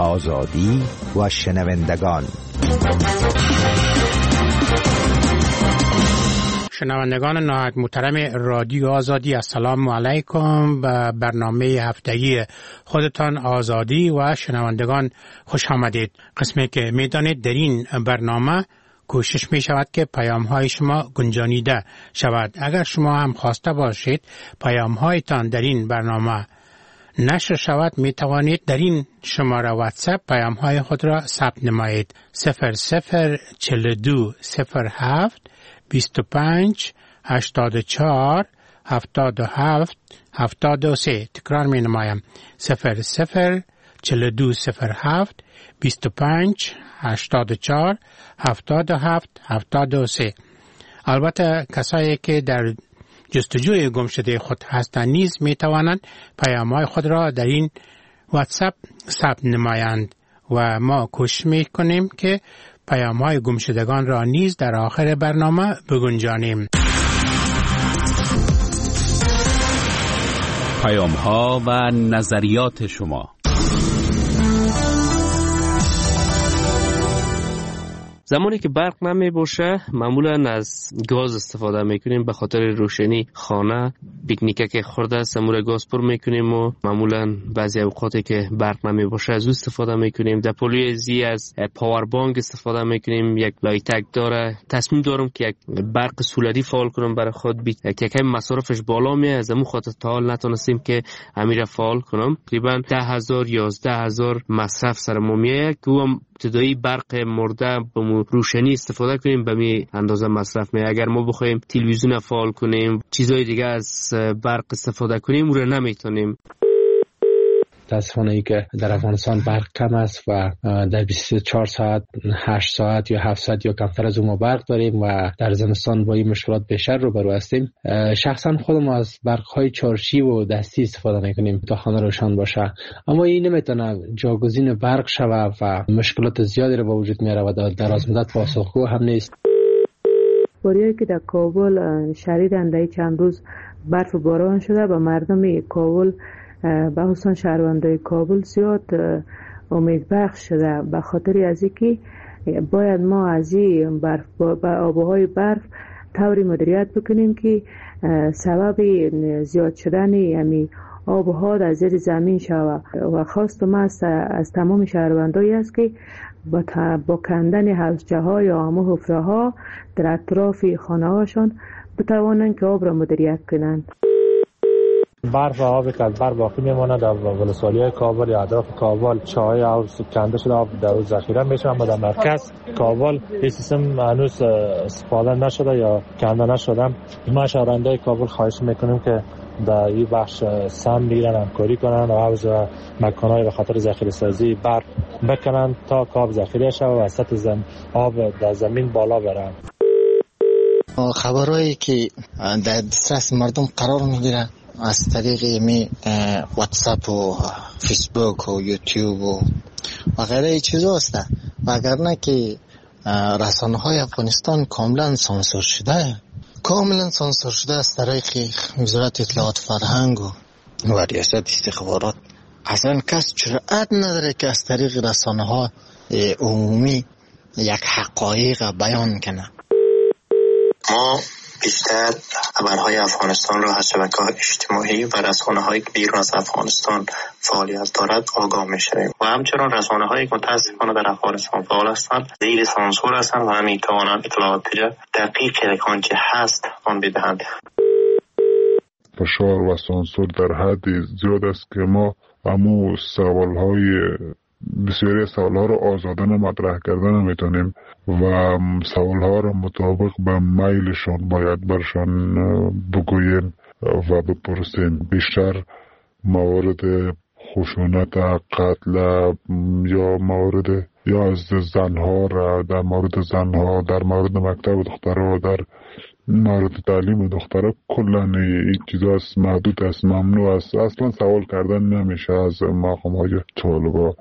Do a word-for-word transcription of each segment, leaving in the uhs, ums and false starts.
آزادی و شنوندگان. شنوندگان نهایت محترم رادیو آزادی، السلام علیکم. به برنامه هفتگی خودتان آزادی و شنوندگان خوش آمدید. قسمی که میدانید در این برنامه کوشش می شود که پیام های شما گنجانیده شود. اگر شما هم خواسته باشید پیام هایتان در این برنامه نشر شود، می توانید در این شماره واتساپ پیام های خود را ثبت نمایید. صفر صفر چهل و دو صفر هفت بیست و پنج هشتاد و چهار هفتاد و هفت هفتاد و سه. تکرار می نمایم. صفر صفر چهل و دو صفر هفت بیست و پنج هشتاد و چهار هفتاد و هفت هفتاد و سه. البته کسایی که در جستجوی گم شده خود هستند نیز می توانند پیام‌های خود را در این واتساپ ثبت نمایند و ما کوشش می کنیم که پیام‌های گم شدگان را نیز در آخر برنامه بگنجانیم. پیام‌ها و نظریات شما. زمانی که برق نمی باشه معمولا از گاز استفاده میکنیم به خاطر روشنی خانه. پیکنیکه که خورده سمور گاز پر میکنیم و معمولا بعضی اوقاتی که برق نمی باشه از او استفاده میکنیم. در پلیزی از پاور بانک استفاده میکنیم. یک لایتک داره. تصمیم دارم که یک برق سولری فعال کنم برای خود، بی که که مصرفش بالا میه، از همون خاطر تا حال نتونستیم که امیر فعال کنم. تقریبا ده هزار یازده هزار مصرف سر ما میه که هم ابتدایی برق مرده به روشنی استفاده کنیم به می اندازه مصرف می. اگر ما بخوایم تلویزیون فعال کنیم، چیزای دیگه از برق استفاده کنیم، اون رو نمیتونیم. متاسفانه ای که در افغانستان برق کم است و در بیست و چهار ساعت هشت ساعت یا هفت ساعت یا کمتر از اون ما برق داریم و در زمستان با این مشکلات بیشتر روبرو هستیم. شخصا خودم از برق های چارچی و دستی استفاده میکنیم تا خانه روشن باشه، اما این نمیتونه جاگزین برق شود و مشکلات زیادی رو به وجود میاره و در از مدت پاسخگو هم نیست. باریایی که در کابل شدیداً در چند روز برف و باران شده و مردم کابل به خصوص شهروندای کابل زیاد امید بخش شده، به خاطر از اینکه باید ما از این برف با آبهای برف طوری مدیریت بکنیم که سبب زیاد شدن یعنی آبها در زیر زمین شود و خواست ما از تمام شهروندایی است که با, با کندن حوضچه ها یا همه حفره ها در اطراف خانه هاشون بتوانند که آب را مدیریت کنند. برف و آبی که از برف باقی میمونه در ولسوالی‌های کابل یا اطراف کابل، چاهای آب کنده شده آب در اون ذخیره میشه، اما در مرکز کابل این سیستم هنوز استفاده نشده یا کنده نشده. ما شهروندای کابل خواهش میکنیم که در این بخش سم بگیرن، همکاری کنن و حوض و مکانهای به خاطر ذخیره سازی برف بکنن تا آب ذخیره شود و سطح زم آب در زمین بالا بره. خبرهایی که در دسترس مردم قرار میگیره از طریق می واتساپ و فیسبوک و یوتیوب و و غیره چیزا هست و اگر نه که رسانه های افغانستان کاملا سانسور شده کاملا سانسور شده از طریق وزارت اطلاعات فرهنگ و و ریاست استخبارات. اصلا کس جرأت نداره که از طریق رسانه ها عمومی یک حقایق بیان کنه. ما بیشتر خبرهای افغانستان را از شبکه‌های اجتماعی و رسانه‌های بیرون از افغانستان فعالیت دارد آگاه می‌شویم و همچنین رسانه‌هایی که متأسفانه در افغانستان فعال هستند زیر سانسور هستند و نمی‌توانند اطلاعات دقیق آنچه هست آن بدهند. فشار و سانسور در حد زیاد است که ما همو سوال‌های بسیاری سوال‌ها رو آزادانه مطرح کردن نمی‌تونیم و سوال‌ها رو مطابق به میلشان باید برشان بگوییم و بپرسیم. بیشتر موارد خشونت، قتل یا موارد یا از زنها را در مورد زنها، در مورد مکتب دخترها، در مورد تعلیم دخترها کلا این چیزا است، محدود است، ممنوع است. اصلا سوال کردن نمیشه از مقام‌های طالبا.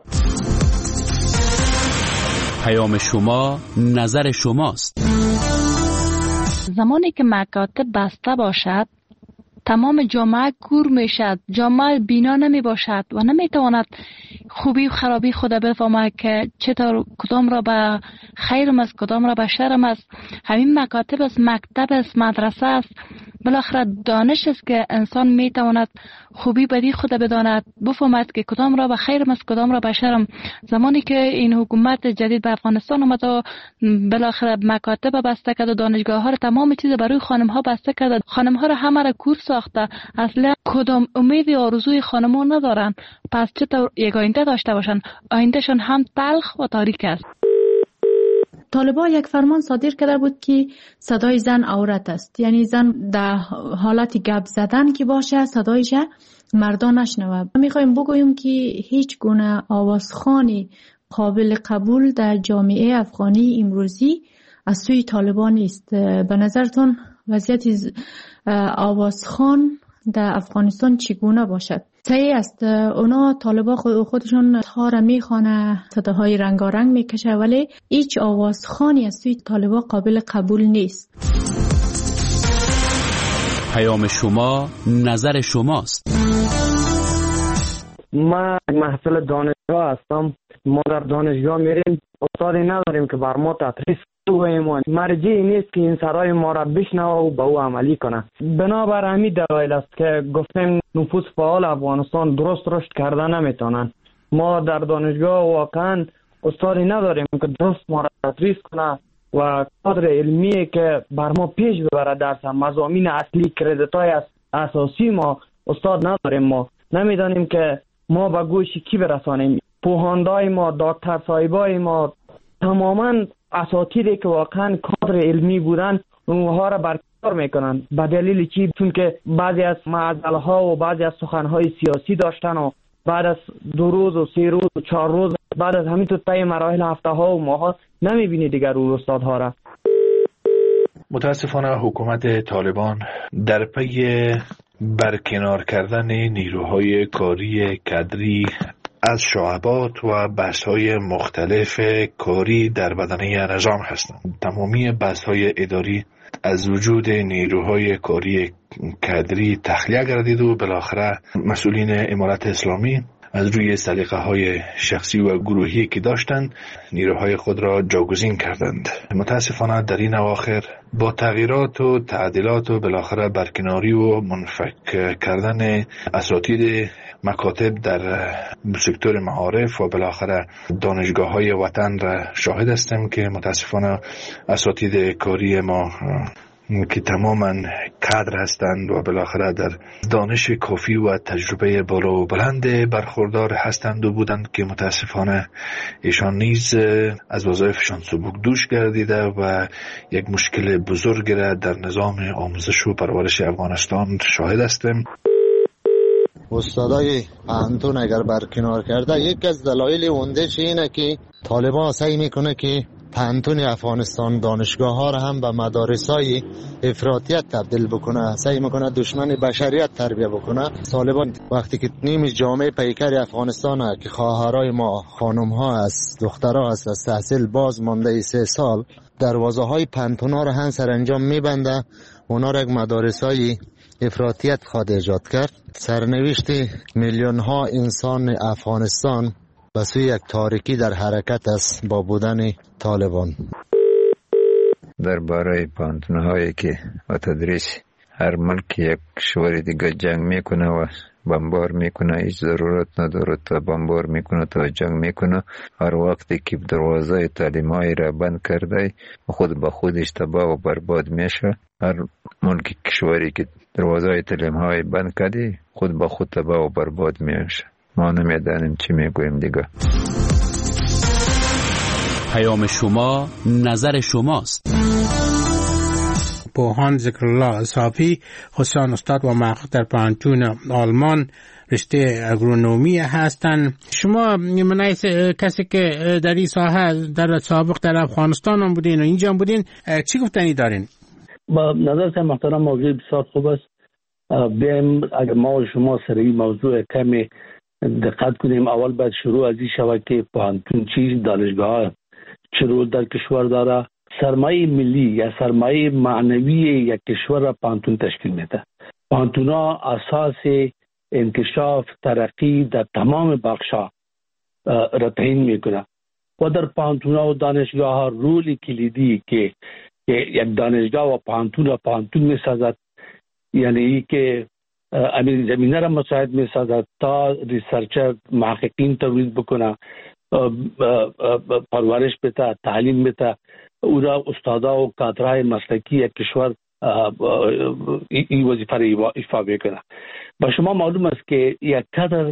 پیام شما نظر شماست. زمانی که مکاتب بسته باشد تمام جامعه کور میشد، جامعه بینا نمی باشد و نمی تواند خوبی و خرابی خود بفهمد که چطور کدام را به خیرم است، کدام را به شرم است. همین مکاتب است، مکتب است، مدرسه است، بالاخره دانش است که انسان می تواند خوبی بدی خود بداند، بفهمد که کدام را به خیرم است، کدام را به شرم. زمانی که این حکومت جدید به افغانستان آمد و بالاخره مکاتب بسته کرد و دانشگاه ها را، تمام چیز برای خانم ها بسته کرد، خانم ها را همه را کور ساخته، اصلا کدام امید و آرزوی خانم ها ندارن. پس چطور یک آینده داشته باشن؟ آیندهشان هم تلخ و تاریک است. طالبان یک فرمان صادر کرده بود که صدای زن عورت است، یعنی زن در حالت گپ زدن که باشه صدایش مردان نشنوه. میخوایم بگوییم که هیچ گونه آوازخوانی قابل قبول در جامعه افغانی امروزی از سوی طالبان نیست. به نظرتون وضعیت آوازخوان در افغانستان چگونه باشد؟ صحیح است، اونا طالبان خودشون ها را میخوانه، صداهای رنگارنگ میکشه، ولی هیچ آوازخوانی از سوی طالبان قابل قبول نیست. پیام شما نظر شماست. من محصل دانشگاه هستم. ما در دانشگاه میریم، استادی نداریم که بر ما تدریس کنه. مرجعی نیست که این سرای ما را بشنوه و به او عملی کنه. بنابر همین دلایل است که گفتیم نفوذ فعال افغانستان درست رشد کرده نمیتونن. ما در دانشگاه واقعا استادی نداریم که درست ما را تدریس کنه و کادر علمی که بر ما پیش ببره درس مضامین اصلی کردیتای اساسی ما استاد نداریم. ما نمیدانیم که ما به گوش کی برسانیم. پوهاندای ما، دکتر صاحبای ما، تماما اساتیدی که واقعا کادر علمی بودن اونها را برکنار میکنن. به دلیل چی؟ چون که بعضی از معضله ها و بعضی از سخن های سیاسی داشتن و بعد از دو روز و سه روز و چهار روز بعد از همین تو طی مراحل هفته ها و ماه ها نمیبینی دیگر اون استادها را. متاسفانه حکومت طالبان در پی برکنار کردن نیروهای کاری کادری از شعبات و بحث‌های مختلف کاری در بدنه نظام هستند. تمامی بحث‌های اداری از وجود نیروهای کاری کادری تخلیه گردید و بالاخره مسئولین امارت اسلامی از روی سلیقه‌های شخصی و گروهی که داشتند نیروهای خود را جاگزین کردند. متاسفانه در این اواخر با تغییرات و تعدیلات و بالاخره برکناری و منفک کردن اساتید مکاتب در سکتور معارف و بالاخره دانشگاه های وطن را شاهد هستم که متاسفانه اساتید کاری ما که تماما کادر هستند و بالاخره در دانش کافی و تجربه بالا و بلند برخوردار هستند و بودند که متاسفانه ایشان نیز از وظایفشان سبک دوش گردیده و یک مشکل بزرگ را در نظام آموزش و پرورش افغانستان شاهد هستیم. استادای پانتون اگر برکنار کرده، یک از دلایل اوندهش اینه که طالبان سعی میکنه که پانتون افغانستان دانشگاه ها را هم به مدارس های افراطیت تبدیل بکنه، سعی میکنه دشمن بشریت تربیه بکنه. طالبان وقتی که نیم جامعه پیکر افغانستان که خواهرای ما خانم ها است، دخترها است، از تحصیل باز مانده سه سال، دروازه های پانتون ها را هم سرانجام میبنده، اونا را یک مدارس های افراطیت خواد ایجاد کرد. سرنوشت میلیون ها انسان افغانستان به سوی یک تاریکی در حرکت است با بودن طالبان. درباره پانتون‌هایی که و تدریس هر ملک یک کشور دیگه جنگ میکنه و بمبار میکنه، هیچ ضرورت نداره تا بمبار میکنه تا جنگ میکنه. هر وقتی که دروازه تعلیمایی را بند کرده خود به خودش تباه و برباد میشه. هر ملک کشوری که دروازه تعلیم‌های بند کرده خود به خود تباه و برباد میشه. ما نمیدانیم چی میگویم دیگه. پیام شما نظر شماست. پوهان ذکرالله صافی، خصوصا استاد و محقق در پانتون آلمان رشته اگرونومی هستند. شما من کسی که در این ساحه در سابق در افغانستان هم بودین و اینجا هم بودین، چی گفتنی دارین؟ با نظر محترم موضوع بسیار خوب است. بیایم اگر ما و شما سر این موضوع کمی دقت کنیم. اول باید شروع از این شود که پانتون چیز، دانشگاه چه رول در کشور داره. سرمایه ملی یا سرمایه معنوی یک کشور را پانتون تشکیل میده. پانتونا اساس انکشاف ترقی در تمام بخشا را تعیین میکنه و در پانتونا و دانشگاه ها رولی کلیدی که یک دانشگاه و پانتون و پانتون میسازد، یعنی که امیر زمینه را مساعد میسازد تا ریسرچر محققین تولید بکنه، پرورش بده، تعلیم بده، او را استادا و کادرهای مسلکی یک کشور این وظیفه را ایفا بکنه. با شما معلوم است که یک کادر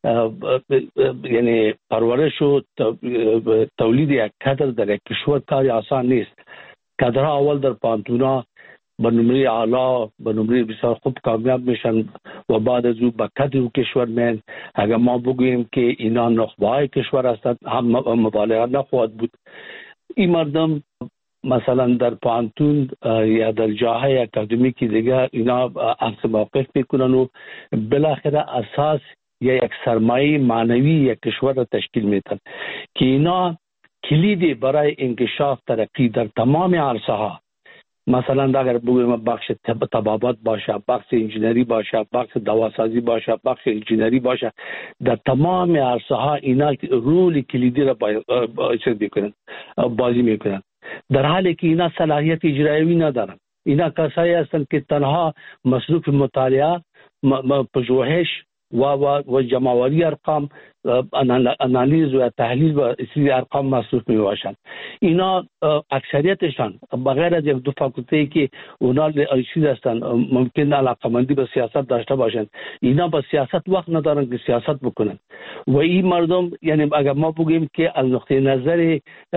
یعنی پرورش و تولید یک کادر در یک کشور کاری آسان نیست. کادرها اول در پانتونا به نمره اعلا به نمره بسیار خوب کامیاب میشن و بعد از او به کادر کشور میان. اگر ما بگوییم که اینا نخبه‌های کشور هستند هم مبالغه نخواهد بود. این مردم مثلا در پانتون یا در جاهای اکادمیکی دیگه اینا عکس موقف میکنن و بالاخره اساس یا یک سرمایه معنوی یک کشور را تشکیل میدن که اینا کلیدی برای انکشاف ترقی در تمام عرصه ها، مثلا اگر بگویم بخش طبابت باشه، بخش انجینری باشه، بخش دواسازی باشه، بخش انجینری باشه، در تمام عرصه ها اینا رول کلیدی را بازی میکنن، در حالی که اینا صلاحیت اجرایی ندارن. اینا کسایی هستند که تنها مصروف مطالعه، پژوهش و و و جمع‌آوری ارقام، انالیز و تحلیل و اصلی ارقام مصروف می باشند. اینا اکثریتشان بغیر از یک دو فاکولته که اونا چیز هستند ممکن علاقه‌مندی به سیاست داشته باشند، اینا با سیاست وقت ندارن که سیاست بکنن. و این مردم یعنی اگر ما بگیم که از نقطه نظر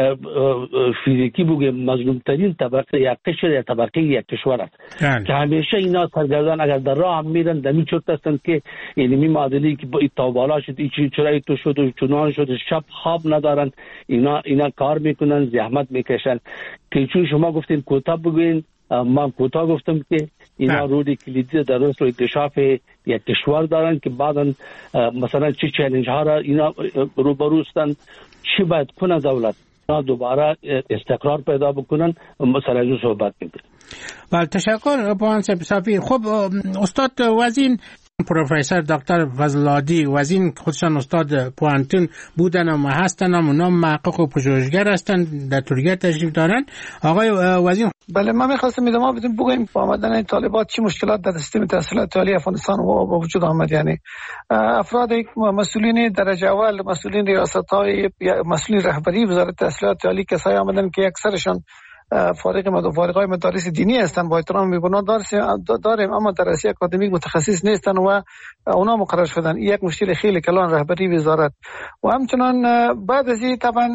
فیزیکی بگیم مظلوم ترین طبقه یک قشر یا طبقه یک کشور است که همیشه اینا سرگردان اگر در راه هم میرن دمی چرت هستند که یعنی می معادلی که با بالا شد این چرایی تو شد و چنان شد، شب خواب ندارن، اینا اینا کار میکنن، زحمت میکشن که چون شما گفتین کوتاه بگوین، من کوتاه گفتم که اینا رولی کلیدی در درست و اکتشاف یک کشور دارن که بعدا مثلا چه چالش ها را اینا روبرو هستند، چی باید کنه دولت اینا دوباره استقرار پیدا بکنن، مثلا از صحبت میکنن. بله تشکر پوان صافی. خب استاد وزین پروفسور دکتر فضل‌العادی وزین خودشان استاد پوانتون بودن و هستن، اونا محقق و پژوهشگر هستن، در ترکیه تشریف دارن. آقای وزین بله من می‌خواستم ادامه بدم بگویم با آمدن طالبات چه مشکلات در سیستم تحصیلات عالی افغانستان و وجود آمد. یعنی افراد مسئولین درجه اول، مسئولین ریاست‌های، مسئولین رهبری وزارت تحصیلات عالی کسایی آمدن که اکثرشان فارغ مد فارغای مدارس دینی هستند، با احترام می‌بینم داریم اما درسی اکادمیک متخصص نیستند و اونا مقرر شدن. یک مشکل خیلی کلان رهبری وزارت و همچنان بعد از این طبعا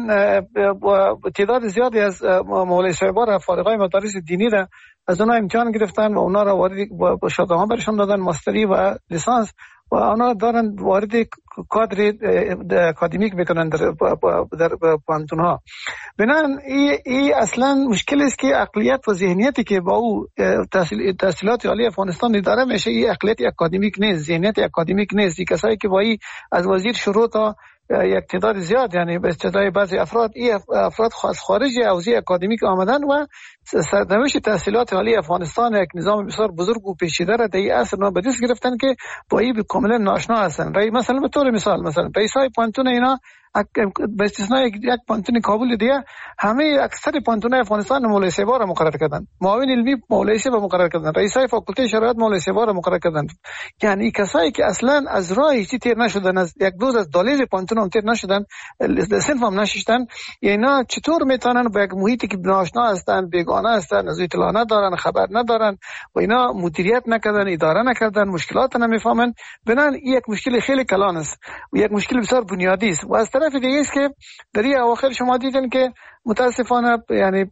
تعداد زیادی از مولای صاحبان فارغای مدارس دینی را از اونا امتحان گرفتن و اونا را وارد با شهادتنامه برشان دادن، ماستری و لیسانس، و اونا دارن وارد کادر اکادمیک میکنن در در پانتون ها. بنابراین این ای اصلا مشکل است که عقلیت و ذهنیتی که با او تحصیل تحصیلات عالی افغانستان داره میشه، این عقلیت اکادمیک نیست، ذهنیت اکادمیک نیست. این کسایی که با این از وزیر شروع تا یک تعداد زیاد یعنی به استدای بعضی افراد این افراد خاص خارج حوزه اکادمیک آمدن و سرنوشت تحصیلات عالی افغانستان یک نظام بسیار بزرگ و پیچیده را در این عصر ما به دست گرفتن که با این کاملا ناآشنا هستند. مثلا به طور مثال مثلا پیسای پانتون اینا به استثنای یک پانتون کابل دیگه همه اکثر پانتون‌های افغانستان مولای صاحبا را مقرر کردن، معاون علمی مولای صاحب مقرر کردن، رئیسای فاکولته شرایط مولای صاحبا را مقرر کردن. یعنی کسایی که اصلا از راه هیچ تیر نشدن، از یک دوز از دالیز پانتون هم تیر نشدن، صنف هم نشستن، اینا چطور میتونن با یک محیطی که ناآشنا هستند، بیگانه هستند، از اطلاع ندارن، خبر ندارن و اینا مدیریت نکردن، اداره نکردن، مشکلات نمیفهمن، بنان یک مشکل خیلی کلان است و یک مشکل بسیار بنیادی است. و از طرف دیگه است که در این اواخر شما دیدن که متاسفانه یعنی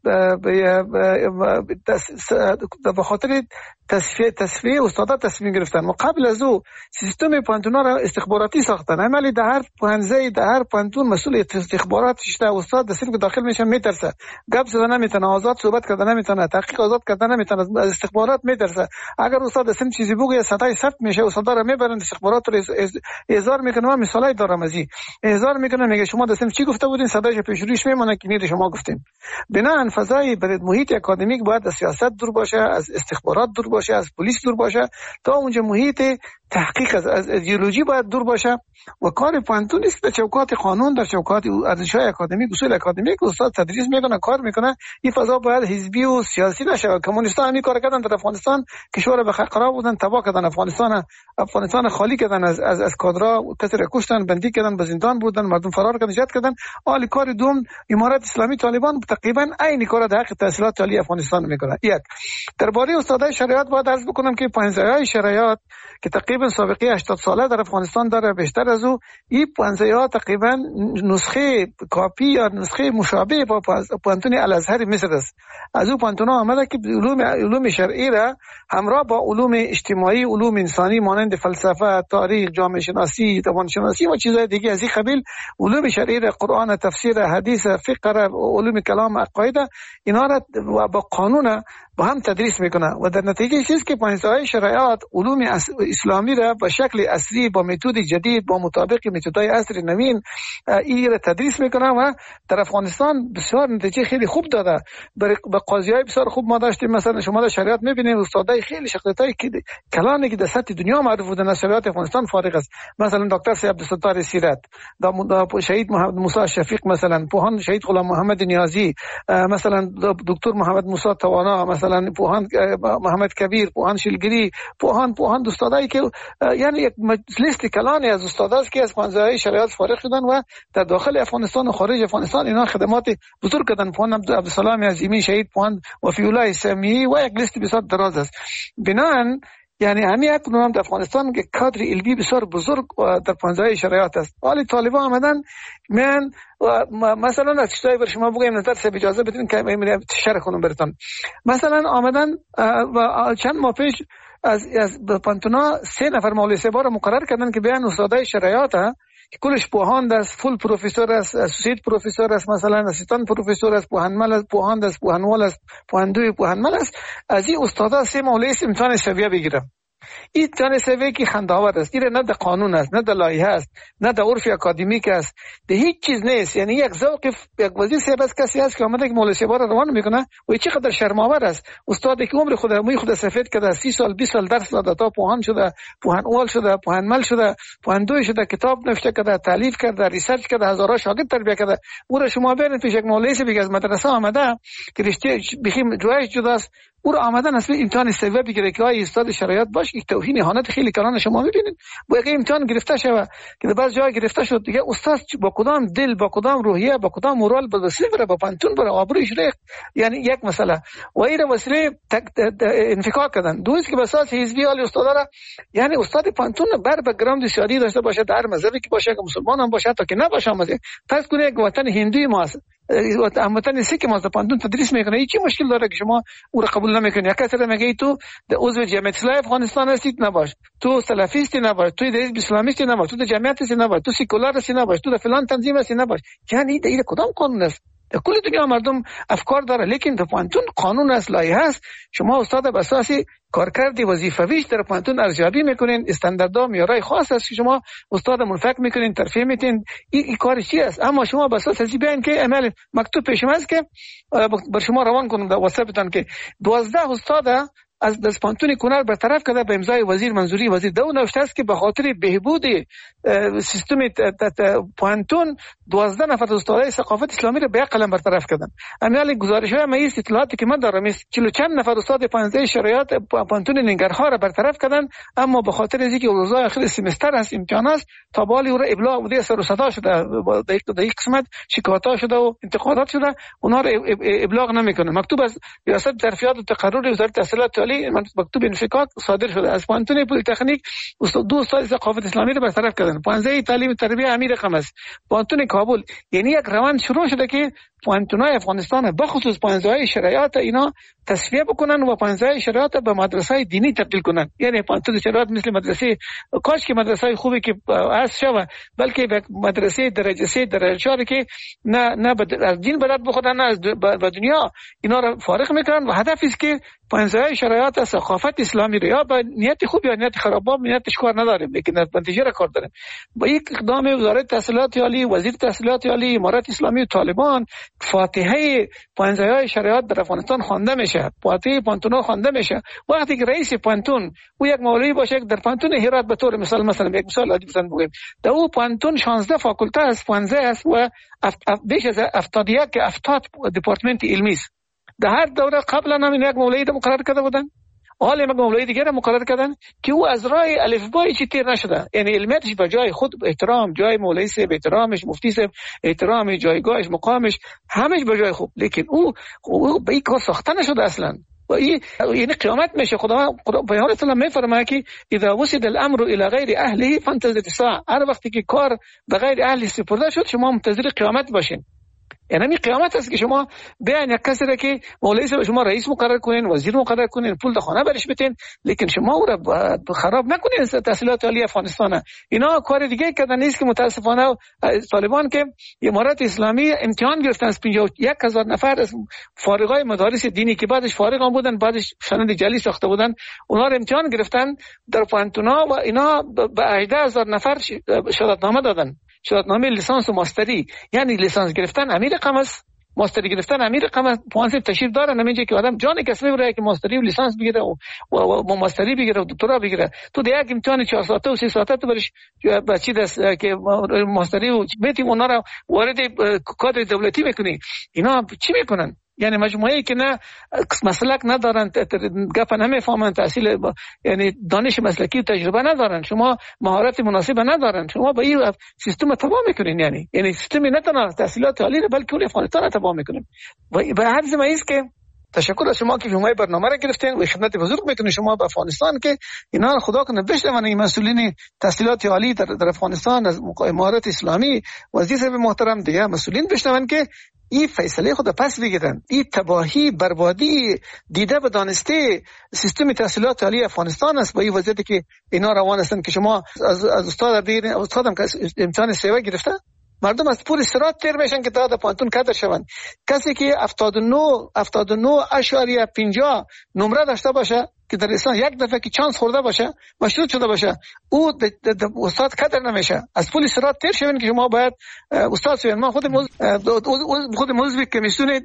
به خاطر تصفیه تصفیه استادا تصمیم گرفتن و قبل از او سیستم پانتونا را استخباراتی ساختن، عملی در هر پانزه مسئله در هر پانتون مسئول استخبارات شده. استاد در سینک داخل میشه میترسه، گپ زدن نمیتونه، آزاد صحبت کردن نمیتونه، تحقیق آزاد کردن نمیتونه، از استخبارات میترسه. اگر استاد در سینک چیزی بگه صدای ثبت میشه، استاد را میبرن استخبارات رو احضار میکنه. من مثالای دارم ازی احضار میکنه، میگه شما در سینک چی گفته بودین، صدایش پیش رویش میمونه که نید شما گفتین. بنابراین فضای برای محیط اکادمیک باید از سیاست دور باشه، از استخبارات دور باشه، از پلیس دور باشه، تا اونجا محیط تحقیق از, از ایدئولوژی باید دور باشه. و کار پانتون نیست در چوکات قانون، در چوکات ارزش‌های اکادمیک، اصول اکادمیک استاد تدریس میکنه، کار میکنه. این فضا باید حزبی و سیاسی نشه. کمونیست‌ها همین کار کردن در افغانستان، کشور به خراب بودن، تباه کردن افغانستان، افغانستان خالی کردن از از از کادرها، کسی را کشتن، بندی کردن، به زندان بردن، مردم فرار کردن، نجات کردن. حالی کار دوم امارت اسلامی طالبان تقریبا عین کار در حق تحصیلات عالی افغانستان میکنه. یک درباره استادای شریعت باید عرض بکنم که پنجه‌های شریعت که تقریبا سابقه هشتاد ساله در افغانستان داره، بیشتر از او این پنجه‌ها تقریبا نسخه کاپی یا نسخه مشابه با پانتون الازهر مصر است. از او پانتون‌ها آمده که علوم علوم شرعی را همراه با علوم اجتماعی، علوم انسانی مانند فلسفه، تاریخ، جامعه شناسی، زبان شناسی و چیزهای دیگه از این قبیل، علوم شرعی را، قرآن، تفسیر، حدیث، فقه را، علوم کلام، عقاید، اینا را با قانون با هم تدریس میکنه. و در نتیجه چیز که پنجه‌های شریعت علوم اسلامی را به شکل اصلی با متد جدید، با مطابق متدهای عصر نوین این را تدریس میکنه و در افغانستان بسیار نتیجه خیلی خوب داده. به قاضیای بسیار خوب ما داشتیم. مثلا شما در شریعت میبینید استادای خیلی شخصیتای کلانی که در سطح دنیا معروف بودن از شریعت افغانستان فارغ است. مثلا دکتر سید عبدالستار سیرت، شهید محمد موسی شفیق، مثلا پوهان شهید غلام محمد نیازی، مثلا دکتر محمد موسی توانا، مثلا پوهان محمد کبیر، پوهان شلگری، پوهان پوهان استادایی که یعنی یک لیست کلانی از استاداست که از پنجه‌های شریعت فارغ شدن و در داخل افغانستان و خارج افغانستان اینا خدمات بزرگ کردن. پوهان عبدالسلام عظیمی شهید، پوهان وفی الله سمیعی و یک لیست بسیار دراز است. بنابراین یعنی همین یک نام در افغانستان که کادر علمی بسیار بزرگ در پنجه‌های شریعت است. حالی طالبان آمدن من مثلا از چیزایی بر شما بگم نظر سه اجازه بدین که من شرح کنم براتون. مثلا آمدن و چند ماه پیش از از پانتونا سه نفر مولوی سبا را مقرر کردن که بیان استادای شریعت که کلش پوهاند است، فول پروفسور است، اسوسییت پروفسور است، مثلا اسیستان پروفسور است، پوهنمل است، پوهاند است، پوهنوال است، پوهندوی پوهنمل است. از این استادا سه مولوی امتحان سویه بگیرم. این امتحان سویه که خنده‌آور است. این نه در قانون است، نه در لایحه است، نه در عرف اکادمیک است، ده هیچ چیز نیست. یعنی یک ذوق یک وزیر صاحب است، کسی است که آمده که مولوی صاحب را روان میکنه و چقدر شرم‌آور است. استادی که عمر خود موی خود سفید کرده، سی سال بیست سال درس داده تا پوهان شده، پوهنوال شده، پوهنمل شده، پوهندوی شده، کتاب نوشته کرده، تالیف کرده، ریسرچ کرده، هزارها شاگرد تربیت کرده. او را شما برید پیش یک مولوی صاحب از مدرسه آمده که رشته بخیم جوایش جداست، او را آمدن اصلا امتحان سویه بگیره که آیا استاد شریعت باشه. یک توهین اهانت خیلی کلان شما میبینید. با یک امتحان گرفته شوه که بعض جای گرفته شد دیگه استاد با کدام دل، با کدام روحیه، با کدام مورال با وسیله بره، با پانتون بره، آبروش ریخت. یعنی یک مسئله و این وسیله انفکاک کردن. دوست که به اساس حزبی حال استادا را، یعنی استاد پانتون بر بک‌گراند سیاسی داشته باشه، در مذهبی که باشه، که مسلمان هم باشه تا که نباشه، پس کنه یک وطن هندوی ماست، وطن سیک ماست، پانتون تدریس میکنه. این چی مشکل داره که شما او را قبول نمیکنی؟ یک کسی میگه تو عضو جمعیت اسلامی افغانستان هستی نباش، تو سلفیستی نباش، تو حزب اسلامیستی نباش، تو در جمعیت هستی نباش، تو سیکولار هستی نباش، تو در فلان تنظیم هستی نباش. یعنی این کدام قانون است؟ در کل دنیا مردم افکار داره، لیکن در پانتون قانون است، لایحه است. شما استاد به اساس کارکرد وظیفویش در پانتون ارزیابی میکنین، استانداردها معیارهای خاص است که شما استاد منفک میکنین، ترفیع میتین. این ای کار چی است؟ اما شما به اساس ازی بیان که عمل مکتوب پیش ما است که بر شما روان کنم در واتساپتان که دوازده استاد از دست پانتون کنار برطرف کرده به امضای وزیر منظوری وزیر. دو نوشته است که به خاطر بهبود سیستم پانتون دوازده نفر استادای ثقافت اسلامی را به یک قلم برطرف کردن. امیال گزارش‌های ما اطلاعاتی که من دارم است چهل و چند نفر استاد پانزده شریعت پانتون ننگرهار را برطرف کردن، اما به خاطر اینکه روزهای آخر سمستر است، امتحان است، تا بالی او را ابلاغ بوده، سر و صدا شده، در یک قسمت شکایت‌ها شده و انتقادات شده، اونها را ابلاغ نمیکنه. مکتوب از ریاست ترفیعات و تقرر وزارت تحصیلات عالی مکتوب انفکاک صادر شده. از پانتون پلی تکنیک دو استاد ثقافت اسلامی را برطرف کردن. پانزده تعلیم تربیت امیر رقم است. پانتون کابل، یعنی یک روند شروع شده که پانتونای افغانستان بخصوص پانزده شریعت اینا تصفیه بکنن و پانزده شرایط به مدرسه دینی تبدیل کنن. یعنی پانزده شرایط مثل مدرسه کاش که مدرسه خوبی که از شوه، بلکه مدرسه درجه سه درجه چهار که نه نه از دین بدت بخورن نه از به دنیا، اینا رو فارغ میکنن و هدف است که پانزده شرایط از ثقافت اسلامی رو یا به نیت خوب یا نیت خراب با نیتش کار نداریم، لیکن نتیجه را کار داریم. با یک اقدام وزارت تحصیلات عالی، وزیر تحصیلات عالی، امارات اسلامی و طالبان فاتحه پانزده شرایط در افغانستان خوانده میشه، فاتحه پانتون خوانده میشه. وقتی که رئیس پانتون او یک مولوی باشه در پانتون هرات به طور مثال مثلا یک مثال عادی بزن بگیم در او پانتون شانزده فاکولته است، پانزده است و بیش از هفتاد و یک هفتاد دپارتمنت علمی است. در هر دوره قبلا هم یک مولوی را مقرر کرده بودن، حالا یک مولوی دیگه را مقرر کردن که او از راه الفبای چی تیر نشده، یعنی علمیتش به جای خود احترام، جای مولوی صاحب احترامش، مفتی صاحب احترام، جایگاهش، مقامش همش به جای خوب، لیکن او او به این کار ساخته نشده اصلا. و این یعنی قیامت میشه. خدا پیامبر اسلام میفرماید که اذا وصل الامر الى غیر اهله فانتظر الساعه، هر وقتی که کار به غیر اهل سپرده شد شما منتظر قیامت باشین. یعنی می قیامت است که شما بیان یک کسی را که مولوی صاحب شما رئیس مقرر کنین، وزیر مقرر کنین، پول در خانه برش بتین، لیکن شما او را خراب نکنین تحصیلات عالی افغانستان. اینا کار دیگه کردن نیست که متاسفانه طالبان که امارات اسلامی امتحان گرفتن از پنجاه و یک هزار نفر از فارغای مدارس دینی که بعدش فارغ هم بودن، بعدش سند جعلی ساخته بودن، اونا را امتحان گرفتن در پانتونا و اینا به هجده هزار نفر شهادتنامه دادن، شهادتنامه لیسانس و ماستری. یعنی لیسانس گرفتن امیر رقم است، ماستری گرفتن امیر رقم است. پوانسیب تشریف دارن همینجا که آدم جان کسب بره که ماستری و لیسانس بگیره و و, و ماستری بگیره و دکترا بگیره. تو دیگه یک امتحان چهار ساعته و سه ساعته تو برش بچی دست که ماستری و میتی اونا را وارد کادر دولتی میکنی. اینا چی میکنن؟ یعنی مجموعه‌ای که نه مسلک ندارن، گپ نمیفهمن، تحصیل یعنی دانش مسلکی و تجربه ندارن، شما مهارت مناسب ندارن، شما با این سیستم تباه میکنین. یعنی یعنی سیستم نه تنها تحصیلات عالی بلکه کل افغانستان تباه میکنین. و به هر زمینه است که تشکر از شما که شما برنامه را گرفتین و خدمت بزرگ میکنین شما به افغانستان که اینا خدا کنه بشنون این مسئولین تحصیلات عالی در, در افغانستان از امارات اسلامی، وزیر صاحب محترم دیگه مسئولین بشنون که این فیصله خود پس بگیرن. این تباهی بربادی دیده به دانسته سیستم تحصیلات عالی افغانستان است با این وضعیتی که اینا روان هستند که شما از از استاد بگیرین. استادم که امتحان سیوا گرفته مردم از پور صراط تیر میشن که تا در پانتون کادر شوند. کسی که هفتاد و نه اشاریه پنجاه نمره داشته باشه که در اسلام یک دفعه که چانس خورده باشه مشروط شده باشه او استاد کادر نمیشه، از پول صراط تیر شوین که شما باید استاد شوین. من خود موز خود موضوع کمیسیون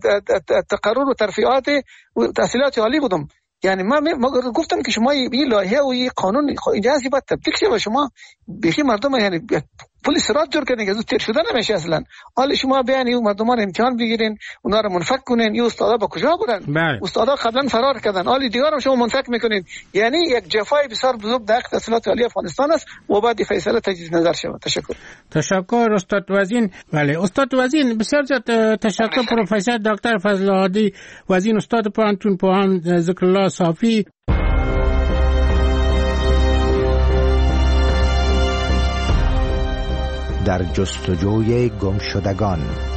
تقرر و ترفیعات تحصیلات عالی بودم. یعنی من گفتم که شما این لایحه و این قانون اجازه باید تطبیق شه و شما بخی مردم یعنی پول صراط جور کنین که از تیر شده نمیشه اصلا. حالا شما بیان این مردمان امتحان بگیرین، اونا رو منفک کنین، این استادا با کجا برن؟ استادا قبلا فرار کردن، حالا دیگه شما منفک میکنین. یعنی یک جفای بسیار بزرگ در تحصیلات عالی افغانستان است و بعد فیصله تجدید نظر شود. تشکر. تشکر استاد وزین. بله استاد وزین بسیار زیاد تشکر. پروفسور دکتر فضل هادی وزین استاد پانتون پوهان ذکر الله صافی. در جستجوی گمشدگان.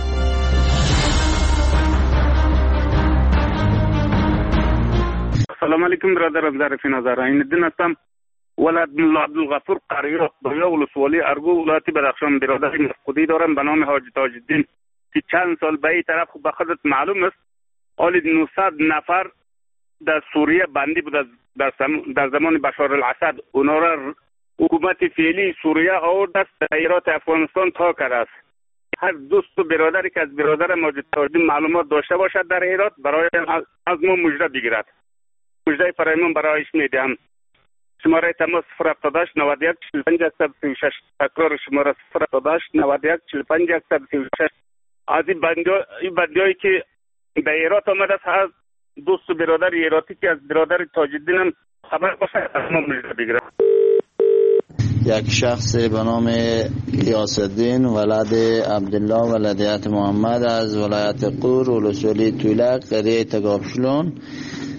سلام علیکم برادران، ظریف نظر این دین هستم، ولد ملا عبدالغفور قریات دایا ولسوالی ارگو ولایت بدخشان. برادر مفقودی دارم به نام حاجی تاج الدین که چند سال به این طرف به خودت معلوم است حال نهصد نفر در سوریه بندی بود در, در زمان بشار الاسد. اونا را حکومت فعلی سوریه آورد است دایرات افغانستان تا کرده است. هر دوست و برادری که از برادر ماجد تاج معلومات داشته باشد در هرات برای از ما مژده بگیرد. مژده فرایمان برایش میدهم. شماره تماس صفر هفتاد و هشت نود و یک چهل و پنج صد و سی و شش. تکرار شماره صفر هفتاد و هشت نود و یک چهل و پنج صد و سی و شش. از این بندیایی که در هرات آمده است هر دوست و برادر هراتی که از برادر تاج الدین هم خبر باشد از ما مژده بگیرد. یک شخص به نام الیاس الدین ولد عبدالله ولدیت محمد از ولایت قور ولسوالی تولک قریه تگابشلون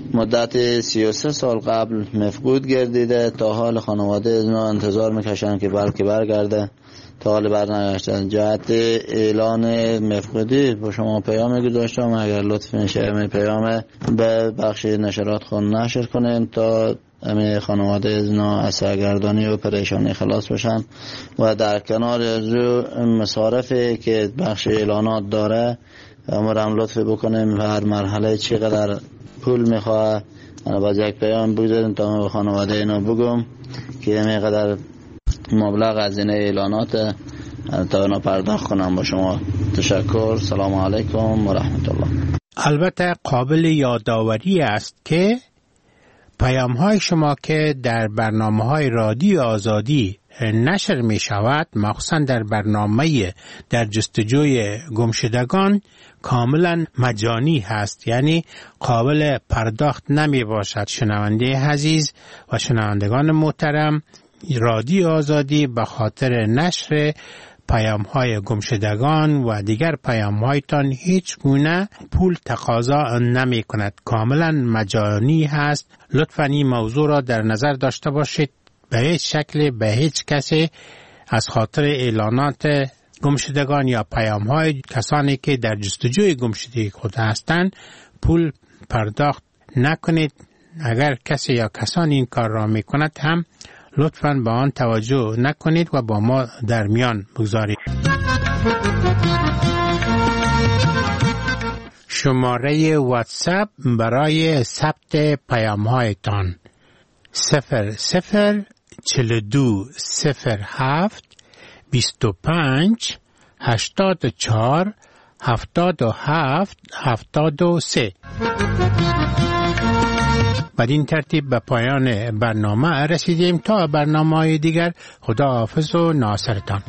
مدت سی و سه سال قبل مفقود گردیده. تا حال خانواده از ما انتظار میکشن که بلکه برگرده، تا حال برنگشتن. جهت اعلان مفقودی با شما پیام گذاشتم، اگر لطف میشه می پیام به بخش نشرات خون نشر کنین تا همه خانواده از نا از سرگردانی و پریشانی خلاص بشن. و در کنار از مصارفی که بخش اعلانات داره امرم لطف بکنیم و هر مرحله چقدر پول میخواه باز یک پیام بگذاریم تا من به خانواده اینا بگم که همه قدر مبلغ از این اعلانات تا اونا پرداخت کنم. با شما تشکر. سلام علیکم و رحمت الله. البته قابل یادآوری است که پیام های شما که در برنامه های رادیو آزادی نشر می شود، مخصوصا در برنامه در جستجوی گمشدگان، کاملا مجانی هست، یعنی قابل پرداخت نمی باشد. شنونده عزیز و شنوندگان محترم، رادیو آزادی به خاطر نشر پیام های گمشدگان و دیگر پیام هایتان هیچ گونه پول تقاضا نمی کند، کاملا مجانی هست. لطفاً این موضوع را در نظر داشته باشید. به هیچ شکل به هیچ کسی از خاطر اعلانات گمشدگان یا پیام های کسانی که در جستجوی گمشدگی خود هستند پول پرداخت نکنید. اگر کسی یا کسانی این کار را می کند هم لطفاً به آن توجه نکنید و با ما در میان بگذارید. شماره واتساپ برای ثبت پیام هایتان صفر صفر چل دو صفر هفت بیست و پنج هشتاد و چهار هفتاد و هفت هفتاد و سه. بدین ترتیب به پایان برنامه رسیدیم. تا برنامه‌های دیگر، خدا حافظ و ناصرتان.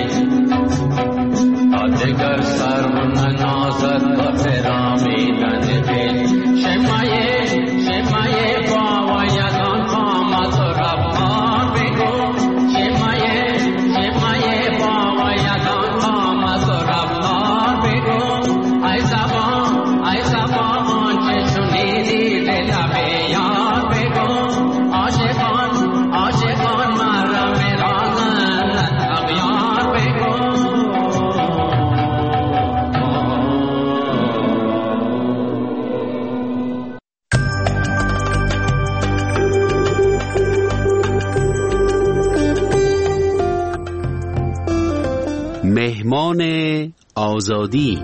دیگر سر و نازد و خرامی مهمان آزادی.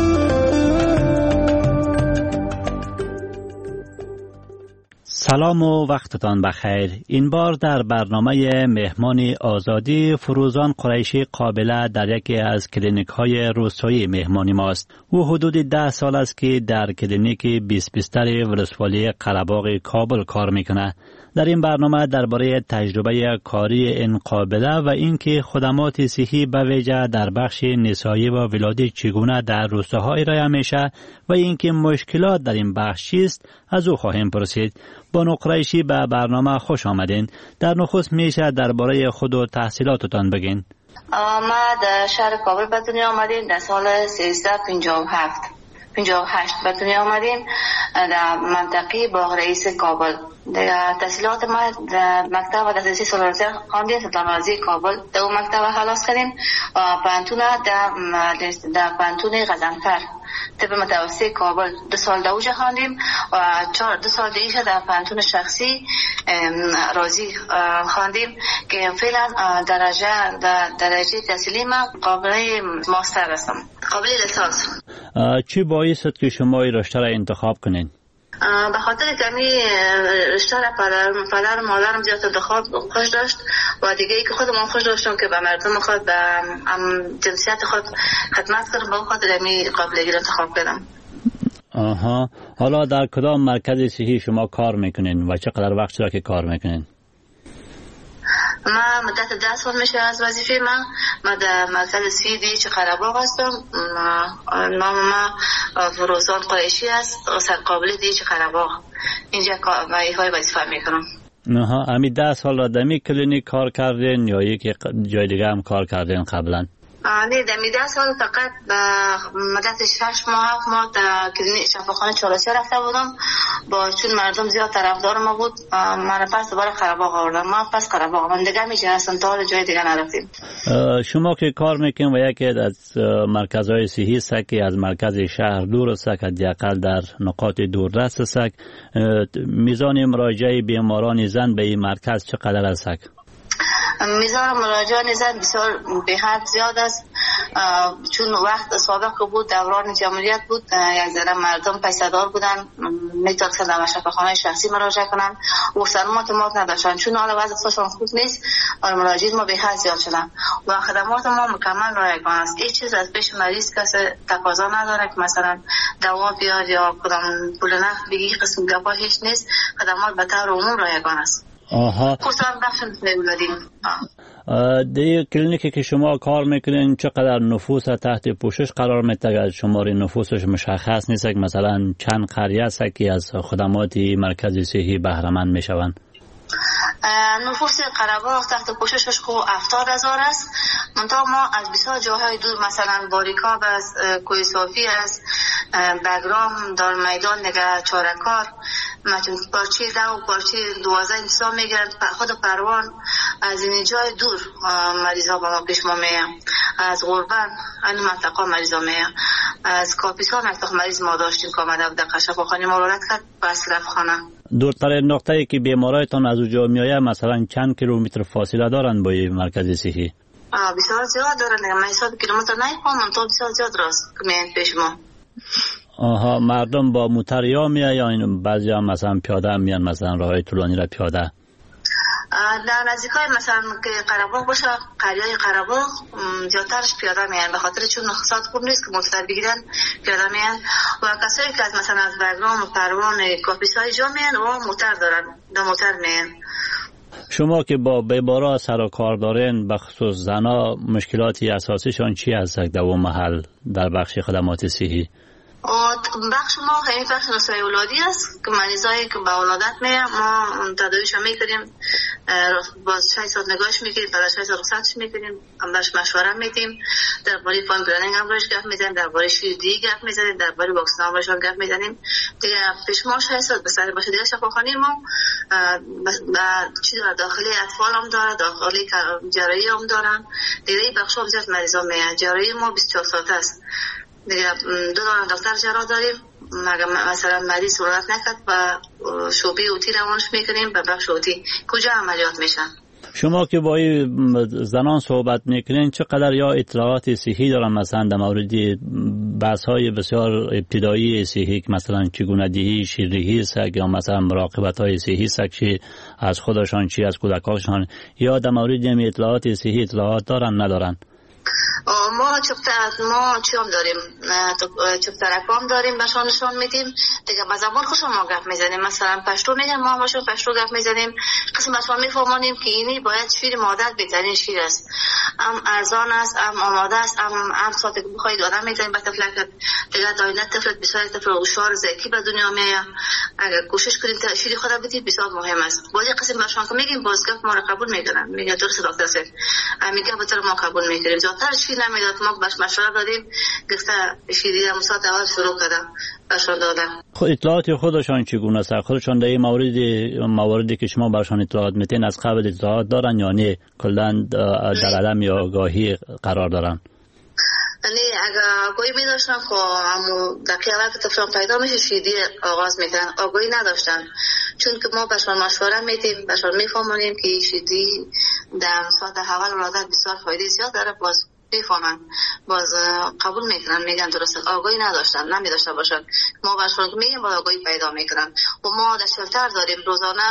سلام و وقتتان بخیر. این بار در برنامه مهمان آزادی فروزان قریشی قابله در یکی از کلینیک های روستایی مهمانی ماست. او حدود ده سال است که در کلینیک بیست بیستر ولسوالی قره‌باغ کابل کار میکنه. در این برنامه درباره تجربه کاری این قابله و اینکه خدمات صحی به ویژه در بخش نسایی و ولادت چگونه در روستاها ارائه میشه و اینکه مشکلات در این بخش چیست از او خواهیم پرسید. بانو قریشی به برنامه خوش آمدین. در نخست میشه درباره خود و تحصیلاتتان بگین. ما در شهر کابل به دنیا آمدیم در سال سیزده پنجاه و هفت پنجاه و هشت به دنیا آمدیم در منطقه باغ رئیس کابل. در تحصیلات ما در مکتب و دسترسی سالارتی خواندیم سلطان‌آزی کابل. در اون مکتب خلاص کردیم و پانتون در در پانتون غزنفر طب متوسط کابل دو سال دوجه خواندیم و چهار دو سال دیگه در پانتون شخصی رازی خواندیم که فعلا درجه در درجه تحصیلی ما قابل ماستر هستم، قابل لیسانس. چی باعث شد که شما این رشته را انتخاب کنین؟ به خاطر کمی رشته را پدر پدر و مادرم زیاد انتخاب خوش داشت و دیگه ای که خودم خوش داشتم که به مردم خود به جنسیت خود خدمت کنم، به خاطر می قابلیت انتخاب کردم. آها، حالا در کدام مرکز صحی شما کار میکنین و چقدر وقت را که کار میکنین؟ ما مدت ده سال میشه از وظیفه من. ما در مرکز صحی دیچ قره‌باغ هستم. نام ما فروزان قریشی است، سرقابل دیچ قره‌باغ. اینجا وظیفه وظیفه میکنم. نه، همین ده سال را در می کلینیک کار کردین یا یک جای دیگه هم کار کردین قبلا؟ نه، در ده سال فقط به مدت شش ماه هفت ماه در کلینیک شفاخانه چالوسی رفته بودم. با چون مردم زیاد طرفدار ما بود من پس دوباره قره‌باغ آوردم. ما پس قره‌باغ من دیگه میشه هستم تا حال جای دیگه نرفتیم. شما که کار میکنین و یکی از مرکزهای صحی است که از مرکز شهر دور است، حداقل در نقاط دوردست است، میزان مراجعه بیماران زن به این مرکز چقدر است؟ میزان مراجعان زن بسیار به حد زیاد است، چون وقت سابق بود دوران جمهوریت بود، یک ذره مردم پیسه‌دار بودن میتونستن در شفاخانه شخصی مراجعه کنن و خدمات ما نداشتن. چون حالا وضع خودشون خوب نیست و مراجعین ما به حد زیاد شدن و خدمات ما مکمل رایگان است. هیچ چیز از پیش مریض کسی تقاضا نداره که مثلا دوا بیاد یا کدام پول نقد بگی قسم گپا هیچ نیست. خدمات به طور عموم رایگان است. آها. خصوصا بخش نسایی. در کلینیکی که شما کار میکنین چقدر نفوس تحت پوشش قرار میده؟ شمار نفوسش مشخص نیست که مثلا چند قریه است که از خدمات مرکز صحی بهره مند میشوند؟ نفوس قره‌باغ تحت پوششش خو هفتاد هزار است. منتها ما از بسیار جاهای دور مثلا باریکاب است، کوی صافی است، بگرام، دار میدان، نگه چارکار، مثلا پارچه ده و پارچه دوازده انتصاب میگرد. خود پروان از این جای دور مریضا با ما پیش ما میه. از غربن این منطقه مریضا میه. از کاپیسان یک مریض ما داشتیم که آمده در شفاخانه ما رولت کرد به اصرف خانه. دورترین نقطه‌ای که بیمارایتان از اونجا میآید مثلا چند کیلومتر فاصله دارن با مرکز صحی؟ بسیار زیاد دارن. من حساب کیلومتر نمی‌کنم، تا بسیار زیاد راست که میان پیش ما. آها، مردم با موتر یا میآید یا این بعضی هم مثلا پیاده میان، مثلا راههای طولانی را پیاده؟ در نزدیکای مثلا که قره‌باغ باشه، قریه‌های قره‌باغ زیادترش پیاده میان، به خاطر چون اقتصاد خوب نیست که موتور بگیرن پیاده میان. و کسایی که از مثلا از بگرام و پروان کاپیسای جا میان و موتر دارن، دو موتر میان. شما که با بیمارا سر و کار دارین، به خصوص زنا، مشکلاتی اساسیشان چی هست در اون محل در بخش خدمات صحی؟ بخش ما خیلی بخش نسایی اولادی است که مریضایی که به ولادت میرن ما تداویش میکنیم، باز شش ساعت نگاهش میکنیم، بعد شش ساعت رخصتش میکنیم، هم برش مشوره میدیم، درباره فاین پلنینگ هم برش گپ میزنیم، درباره شیردی گپ میزنیم، درباره واکسن هم برش گپ میزنیم. دیگه پیش ما شش ساعت بسر باشه. دیگه شفاخانه ما چی داره، داخلی اطفال هم داره، داخلی جراحی هم دارن. دیگه این بخش ها بزرگ مریضا میان. جراحی ما بیست و چهار ساعت است. دیگه دو دارن دکتر جراح داریم. مثلا مریض ولادت نکرد و شعبه اوتی روانش میکنیم به بخش اوتی کجا عملیات میشن. شما که با زنان صحبت میکنین چقدر یا اطلاعات صحی دارن مثلا در مورد بحث های بسیار ابتدایی صحی که مثلا چگونه دهی شیرهی سگ یا مثلا مراقبت های صحی سگ چی از خودشان چی از کودکانشان یا در مورد این اطلاعات صحی اطلاعات دارن ندارن؟ ما چوبتر ما چیام داریم چوبترکام داریم بهشان نشان میدیم دیگه با زبان خوش ما گپ میزنیم مثلا پشتو میگن ما باشون پشتو گپ میزنیم قسم بهشان میفهمونیم که اینی باید شیر مادر بهترین شیر است ام ارزان است ام آماده است ام ام ساعت که بخواید آدم میتونید به طفلک دیگه دایلت طفلت بسیار طفل هوشیار ذکی به دنیا میاد اگر کوشش کنید شیر خود بدید بسیار مهم است باید قسم بهشان که میگیم باز گپ ما رو قبول میکنن میگه درست دکتر سر میگه به طرف ما قبول میکنیم زیادتر شیر نمیداد ما باش مشوره دادیم گفته شیری هم ساعت اول شروع کردم بهشان دادم. خود اطلاعات خودشان چگونه است؟ خودشان در این مورد مواردی که شما برشان اطلاعات میتین از قبل اطلاعات دارن یا نه کلا در عدم یا آگاهی قرار دارن؟ نه اگر آگاهی می داشتن خب همون دقیقه اول که طفلان پیدا میشه شیری آغاز میکنن آگاهی نداشتن چون که ما بهشان مشوره میدیم بهشان میفهمونیم که شیری در ساعت اول ولادت بسیار فایده زیاد داره باز میفهمن باز قبول میکنن میگن درست آگاهی نداشتن نمیداشته باشن ما بهشون میگیم با آگاهی پیدا میکنن و ما در شلتر داریم روزانه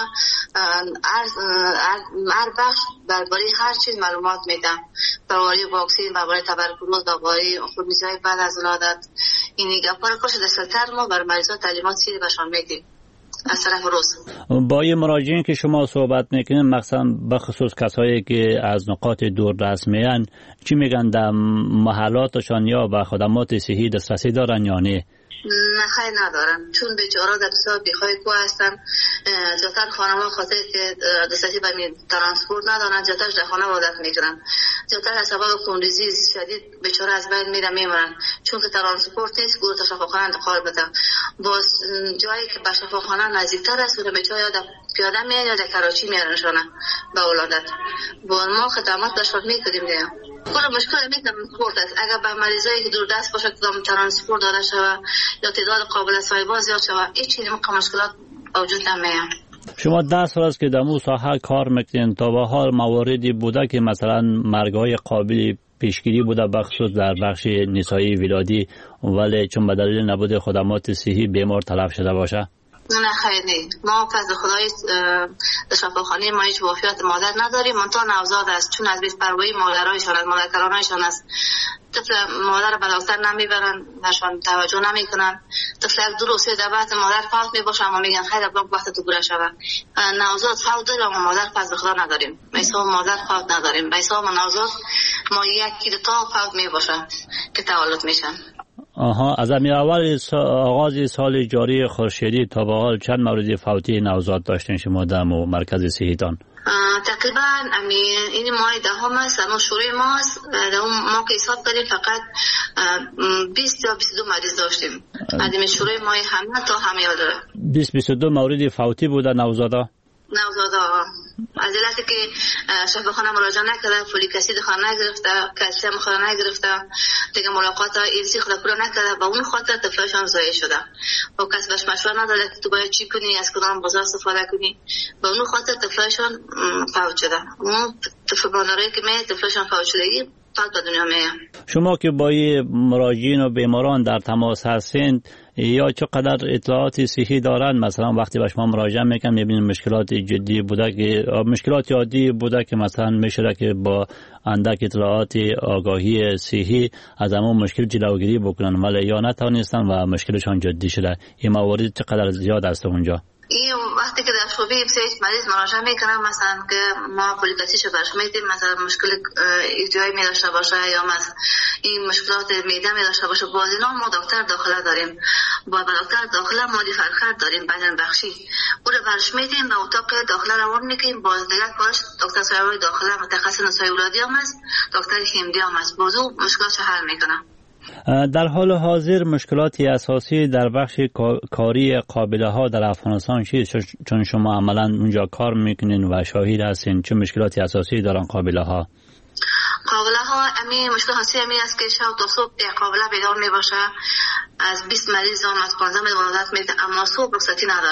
هر بخش درباره هر چیز معلومات میدم درباره واکسن درباره تبرکلوز درباره خونریزی بعد از ولادت این گپا رو کش در شلتر ما بر مریضا تعلیمات سیری بهشون میدیم از طرف روز. با این مراجعین که شما صحبت میکنین مخصوصا بخصوص کسایی که از نقاط دور رسمیان چی میگن در محلاتشان یا به خدمات صحی دسترسی دارن یا نه؟ نه خیلی ندارن چون بیچاره در بسیار بیخواه کو هستن زیادتر خانم‌ها خاطر که دسترسی به ترانسپورت ندارن زیادتر در خانه عادت میکنن زیادتر از سبب خونریزی شدید بیچاره از بین میرن میمونن چون که ترانسپورت نیست گروه تا شفاخانه انتقال بدن باز جایی که به شفاخانه نزدیکتر است و بیچاره یا پیاده میان یا در کراچی میارنشانه به ولادت با ما خدمات بهشون میکنیم دیگه کار مشکل می ترانسپورت است اگر به مریضایی که دور دست باشه کدام ترانسپورت داده شود یا تعداد قابل استفاده زیاد شود هیچ چیزی مشکلات وجود نمیاد. شما ده سال است که در مو ساحه کار میکنین تا به حال مواردی بوده که مثلا مرگ‌های قابل پیشگیری بوده بخصوص در بخش نسایی ولادی ولی چون به دلیل نبود خدمات صحی بیمار تلف شده باشه؟ نه خیلی ما فضل خدای شفاخانه ما هیچ وفیات مادر نداریم منتها نوزاد است چون از بی‌پروایی مادرایشان از مادرکرانایشان است طفل مادر به دکتر نمیبرن نشان توجه نمیکنن طفل یک دو روز سه بعد مادر فوت میباشه اما میگن خیر ابا وقت تو گوره شود نوزاد فوت داره اما مادر فضل خدا نداریم مثلا مادر فوت نداریم مثلا نوزاد ما یکی دو تا فوت میباشه که تولد میشن. آها از امی اول آغاز سال جاری خورشیدی تا به حال چند مورد فوتی نوزاد داشتین شما در مرکز صحیتان؟ تقریبا امی این ماه دهم است اما شروع ماه است در اون ما که حساب کردیم فقط بیست یا بیست و دو مریض داشتیم از شروع ماه همه تا همه داره بیست بیست و دو مورد فوتی بوده نوزادا؟ نوزادا از علتی که شفاخانه مراجعه نکرده فولیک اسید خود نگرفته کلسیم خود نگرفته دیگه ملاقات ایرسی خود پورا نکرده و اون خاطر طفلشان ضایع شده و کس بهش مشوره نداده که تو باید چی کنی از کدام بازار استفاده کنی و اون خاطر طفلشان فوت شده اون طفل بانرایی که می طفلشان فوت شدگی فقط به دنیا می. شما که با مراجعین و بیماران در تماس هستین یا چقدر اطلاعات صحی دارن مثلا وقتی به شما مراجعه میکنن میبینید مشکلات جدی بوده که مشکلات عادی بوده که مثلا میشه که با اندک اطلاعات آگاهی صحی از همون مشکل جلوگیری بکنن ولی یا نتونستن و مشکلشان جدی شده این موارد چقدر زیاد است اونجا؟ این وقتی که در شعبه بسیج مریض مراجعه میکنن مثلا که ما پولیکاسیشو برش میدیم مثلا مشکل ایجایی می داشته باشه یا مثلا این مشکلات میده می داشته باشه باز اینا ما دکتر داخله داریم با دکتر داخله ما دی فرخت داریم بدن بخشی او رو برش میدیم و اتاق داخله روان میکنیم باز دیگه باش دکتر سایوی داخله متخصص نسای ولادی هم است دکتر هندی هم است بازو مشکلات حل میکنه. در حال حاضر مشکلاتی اساسی در بخش کاری قابله ها در افغانستان چیست چون شما عملا اونجا کار میکنین و شاهد هستین چه مشکلاتی اساسی دارن قابله ها؟ قابله ها امی مشکل حاسی امی است که شب تا صبح قابله بیدار می باشه از بیست مریض هم از پانزده مریض ولادت میده اما صبح رخصتی نداره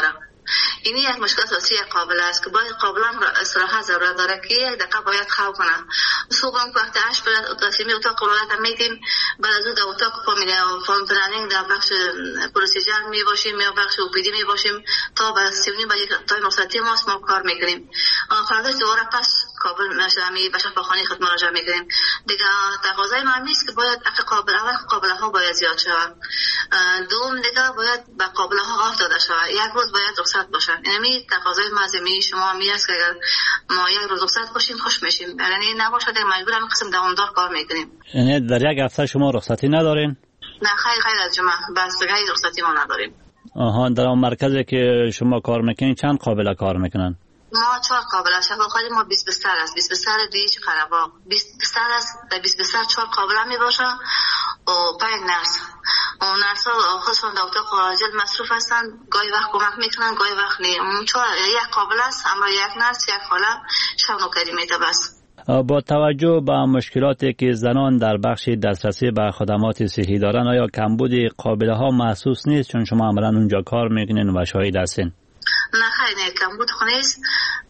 این یک مشکل اساسی قابل است که باید قابلا استراحت ضرورت داره که یک دقیقه باید خواب کنه. صبح هم وقت هشت به تصمیم اتاق ولادت میدیم، بعد از اون در اتاق فامیلی فامیل پلنینگ در بخش پروسیجر می باشیم یا بخش اوپیدی می باشیم تا بعد سی و نیم بجه تا رخصتی ماست ما کار میکنیم. فرداش دوباره پس کابل نشدمی به شفاخانه خود مراجعه میکنیم. دیگه تقاضای ما نیست که باید اگه قابل اول قابله ها باید زیاد شود، دوم دیگه باید به قابله ها آف داده شود، یک روز باید رخصت باشن. یعنی تقاضای مازمی شما می است که اگر ما یک روز رخصت باشیم خوش میشیم، یعنی نباشه دیگه مجبور هم قسم دوامدار کار میکنیم. یعنی در یک هفته شما رخصتی ندارین؟ نه خیلی خیلی از جمعه بس دیگه رخصتی ما نداریم. آها، در اون مرکزی که شما کار میکنین چند قابله کار میکنن؟ ما چهار قابله شفاخانه ما بیست بستر است، بیست بستر دیش قرباق، بیست بستر است، در بیست بستر چهار قابله می باشه و پنج نرس. و نرس ها خودشون در اتاق عاجل مصروف هستن، گاهی وقت کمک میکنن گاهی وقت نیم. چهار یک قابله است اما یک نرس یک خاله شب نوکری میده. بس با توجه به مشکلاتی که زنان در بخش دسترسی به خدمات صحی دارن، آیا کمبود قابله ها محسوس نیست چون شما عملا اونجا کار میکنین و شاهد هستین؟ نه خیلی کمبود خونیست،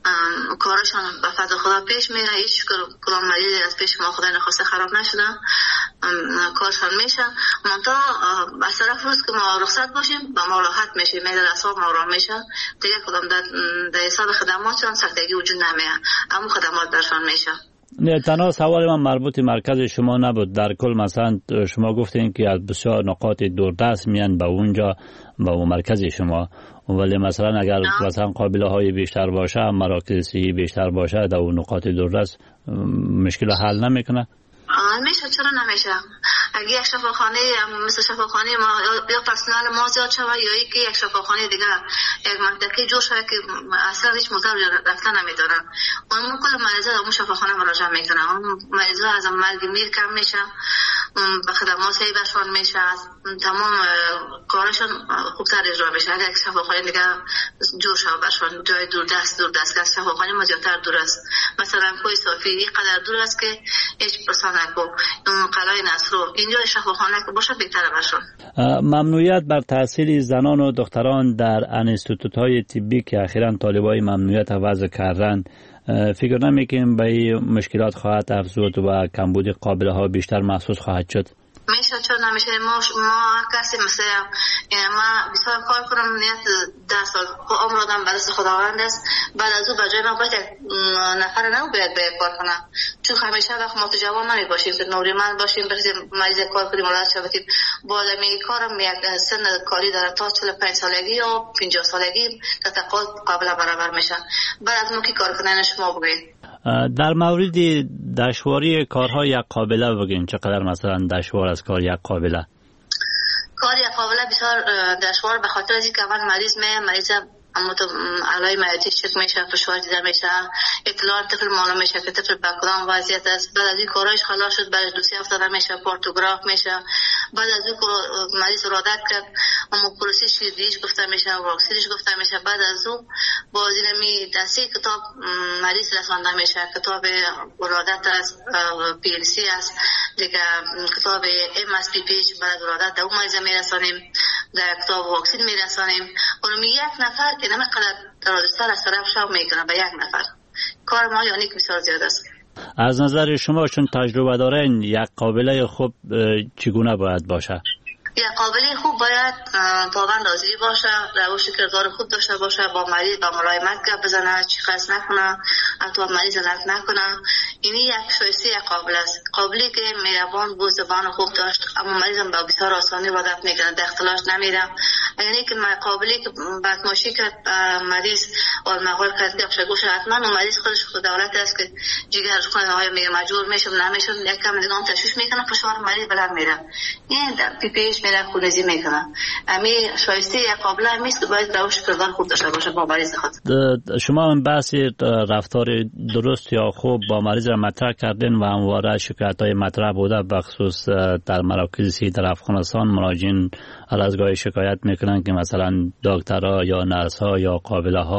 کارشان به فضل خدا پیش میره، هیچ کدام مریضی از پیش ما خدای نخواسته خراب نشده، کارشان میشه. منتها از طرف روز که ما رخصت باشیم با ما راحت میشیم، میدر اصاب ما آرام میشه، دیگه کدام در حساب خدماتشان سختگی وجود نمیه، اما خدمات درشان میشه. نه تنها سوال من مربوط مرکز شما نبود، در کل مثلا شما گفتین که از بسیار نقاط دوردست میان به اونجا به اون مرکز شما، ولی مثلا اگر مثلا قابله های بیشتر باشه، مراکز صحی بیشتر باشه در اون نقاط دوردست مشکل حل نمیکنه؟ میشه، چرا نمیشه؟ اگه یک شفاخانه مثل شفاخانه ما یا پرسنل ما زیاد شود یا اینکه یک شفاخانه دیگه یک منطقه جور شود که اصلا هیچ مضر رفتن نمیدارن، اون کل مریضا در اون شفاخانه مراجعه میکنن، اون مریضا از مرگ میر کم میشه، به خدمات صحی برشان میشه، تمام کارشان خوبتر اجرا میشه. اگر یک شفاخانه دیگه جور شود برشان جای دور دست دور دست که شفاخانه ما زیادتر دور است، مثلا کوی صافی اینقدر دور است که هیچ پرسان نکو، اون قلعه نصرو اینجا شفاخانه که باشه بهتره برشان. ممنوعیت بر تحصیل زنان و دختران در انستیتوت های طبی که اخیراً طالبای ممنوعیت وضع کردن، فکر نمیکنیم به این مشکلات خواهد افزود و کمبود قابله ها بیشتر محسوس خواهد شد؟ میشه، چرا نمیشه؟ ما ما کسی مثل ما بسیار کار کنم، نیت ده سال عمر آدم به دست خداوند است، بعد از اون بجای ما باید نفر نو باید باید کار کنم، چون همیشه وقت ما تو جوان نمی باشیم که نوریمند باشیم برسیم مریض کار کنیم ولادت شویم. با آدمی کارم یک سن کاری داره تا چهل و پنج سالگی یا پنجاه سالگی تا تقاضا قابل برابر میشه. بعد از اون که کار کنن شما بگید. در مورد دشواری کارهای یک قابله بگین، چقدر مثلا دشوار از کار یک قابله؟ کار یک قابله بسیار دشوار به خاطر از اینکه اول مریض می مریض اما تو علای معدی شک میشه، فشار دیده میشه، اطلاع طفل معلوم میشه که طفل به کدام وضعیت است. بعد از این کارایش خلاص شد، بعد دوسی افتاده میشه، پورتوگراف میشه، بعد از اون مریض ولادت کرد اما پروسیش دیش گفته میشه، واکسینش گفته میشه. بعد از اون با زیرمی دستی کتاب مریض رسانده میشه، کتاب ولادت است، پی ال سی است دیگه، کتاب ام اس پی پیچ بعد ولادت در اون مریض میرسانیم، در کتاب واکسین میرسانیم. اونم یک نفر که نمیقدر درازتر از طرف شو میکنه به یک نفر. کار ما یعنی که بسیار زیاد است. از نظر شما چون تجربه دارین یک قابله خوب چگونه باید باشه؟ یک قابلی خوب باید پابند حاضری باشه، روش کردار خوب داشته باشه، با مریض با ملایمت گپ بزنه، چیخست نکنه، حتی مریض لط نکنه. اینی یک شایسته یک قابل است. قابلی که مهربان بود، زبان خوب داشت، اما مریض هم با بسیار آسانی وادت میکنه، در اختلاش نمیره. یعنی که قابلی که بدماشی کرد مریض و مقال کرد که افشگوش حتما و مریض خودش خود دولت است که جگر خونه های میگه مجبور میشم نمیشم، یک کم دیگه هم تشویش میکنه، فشار مریض بلند میره، این پی پیش میره خونریزی میکنه. امی شایسته یک قابله همیست که باید روش کردار خوب داشته باشه با مریض خود. شما هم بحث رفتار درست یا خوب با مریض را مطرح کردین و همواره شکایت های مطرح بوده، بخصوص در مراکز صحی در افغانستان مراجعین هر از گاهی شکایت میکنن که مثلا دکترها یا نرس ها یا قابله ها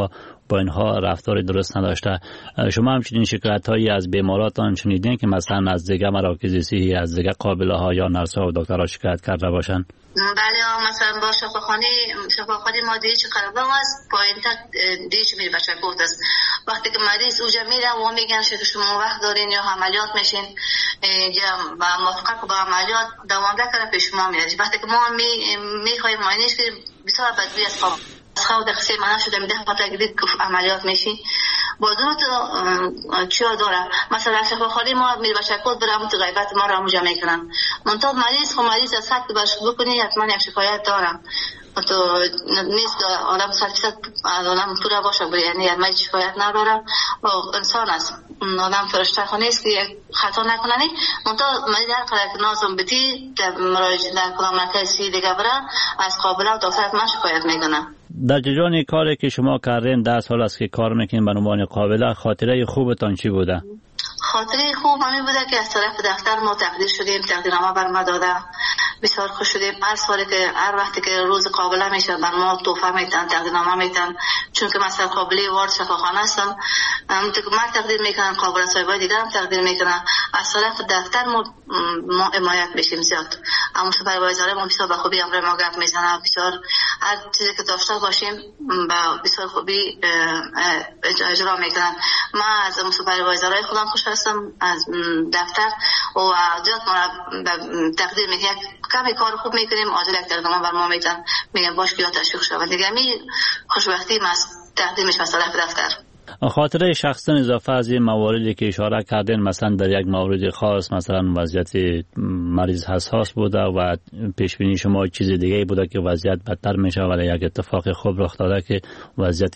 با اینها رفتار درست نداشته. شما همچنین شکایت هایی از بیماراتان شنیدین که مثلا از دیگه مراکز صحی، از دیگه قابله ها یا نرس ها و دکترها شکایت کرده باشن؟ بله، مثلا با شفاخانه شفاخانه ما دیگه چه قربان است پایین تا دیگه میره بچه کوت است. وقتی که مریض اوجا میره و میگن که شما وقت دارین یا عملیات میشین با موافقت با عملیات دوامده کنه پیش ما میاد. وقتی که ما می میخوایم معاینش که بسیار بدبی از خواب خود خسی منم شده میده خاطر گدید که عملیات میشی بازور تو چیا داره. مثلا شفاخانه ما میره بچه کوت برام تو غیبت ما را موجا میکنن. منطقه مریض خو مریض از حد برش بکنی حتما یک شکایت دارم تو نیست آدم صد فیصد آدم پورا باشه بری، یعنی من شکایت ندارم و انسان است، آدم فرشته خو نیست که خطا نکننی. منطقه مریض هر قدر که نازم بدی در مراجعه در کدام مرکز دیگه بره از قابله و دکتر من شکایت میکنم. در جریان کاری که شما کردین ده سال است که کار میکنین به عنوان قابله، خاطره خوبتان چی بوده؟ خاطره خوب همین بوده که از طرف دفتر ما تقدیر شدیم، تقدیرنامه بر ما داده، بسیار خوش شدیم. هر سالی که هر وقتی که روز قابله میشه بر ما تحفه میتن، تقدیرنامه میتن. چون که مثلا قابله وارد شفاخانه هستم، من تقدیر میکنم، قابله صاحبای دیگه هم تقدیر میکنم. از طرف دفتر ما ما حمایت میشیم زیاد. اما سوپروایزر ما بسیار به خوبی امر ما گپ میزنه، بسیار هر چیزی که داشته باشیم با بسیار خوبی اجرا میکنن. من از سوپروایزرای خودم خوش هستم، از دفتر و زیاد ما تقدیر میکنم. کمی کار خوب میکنیم، آجل یک تقدیرنامه بر ما میتن، میگم باش بیا تشویق شود. دیگه می خوشبختی ما تقدیم میشه از طرف دفتر. خاطره شخصا اضافه از این مواردی که اشاره کردین، مثلا در یک مورد خاص مثلا وضعیت مریض حساس بوده و پیش بینی شما چیز دیگه بوده که وضعیت بدتر میشه ولی یک اتفاق خوب رخ داده که وضعیت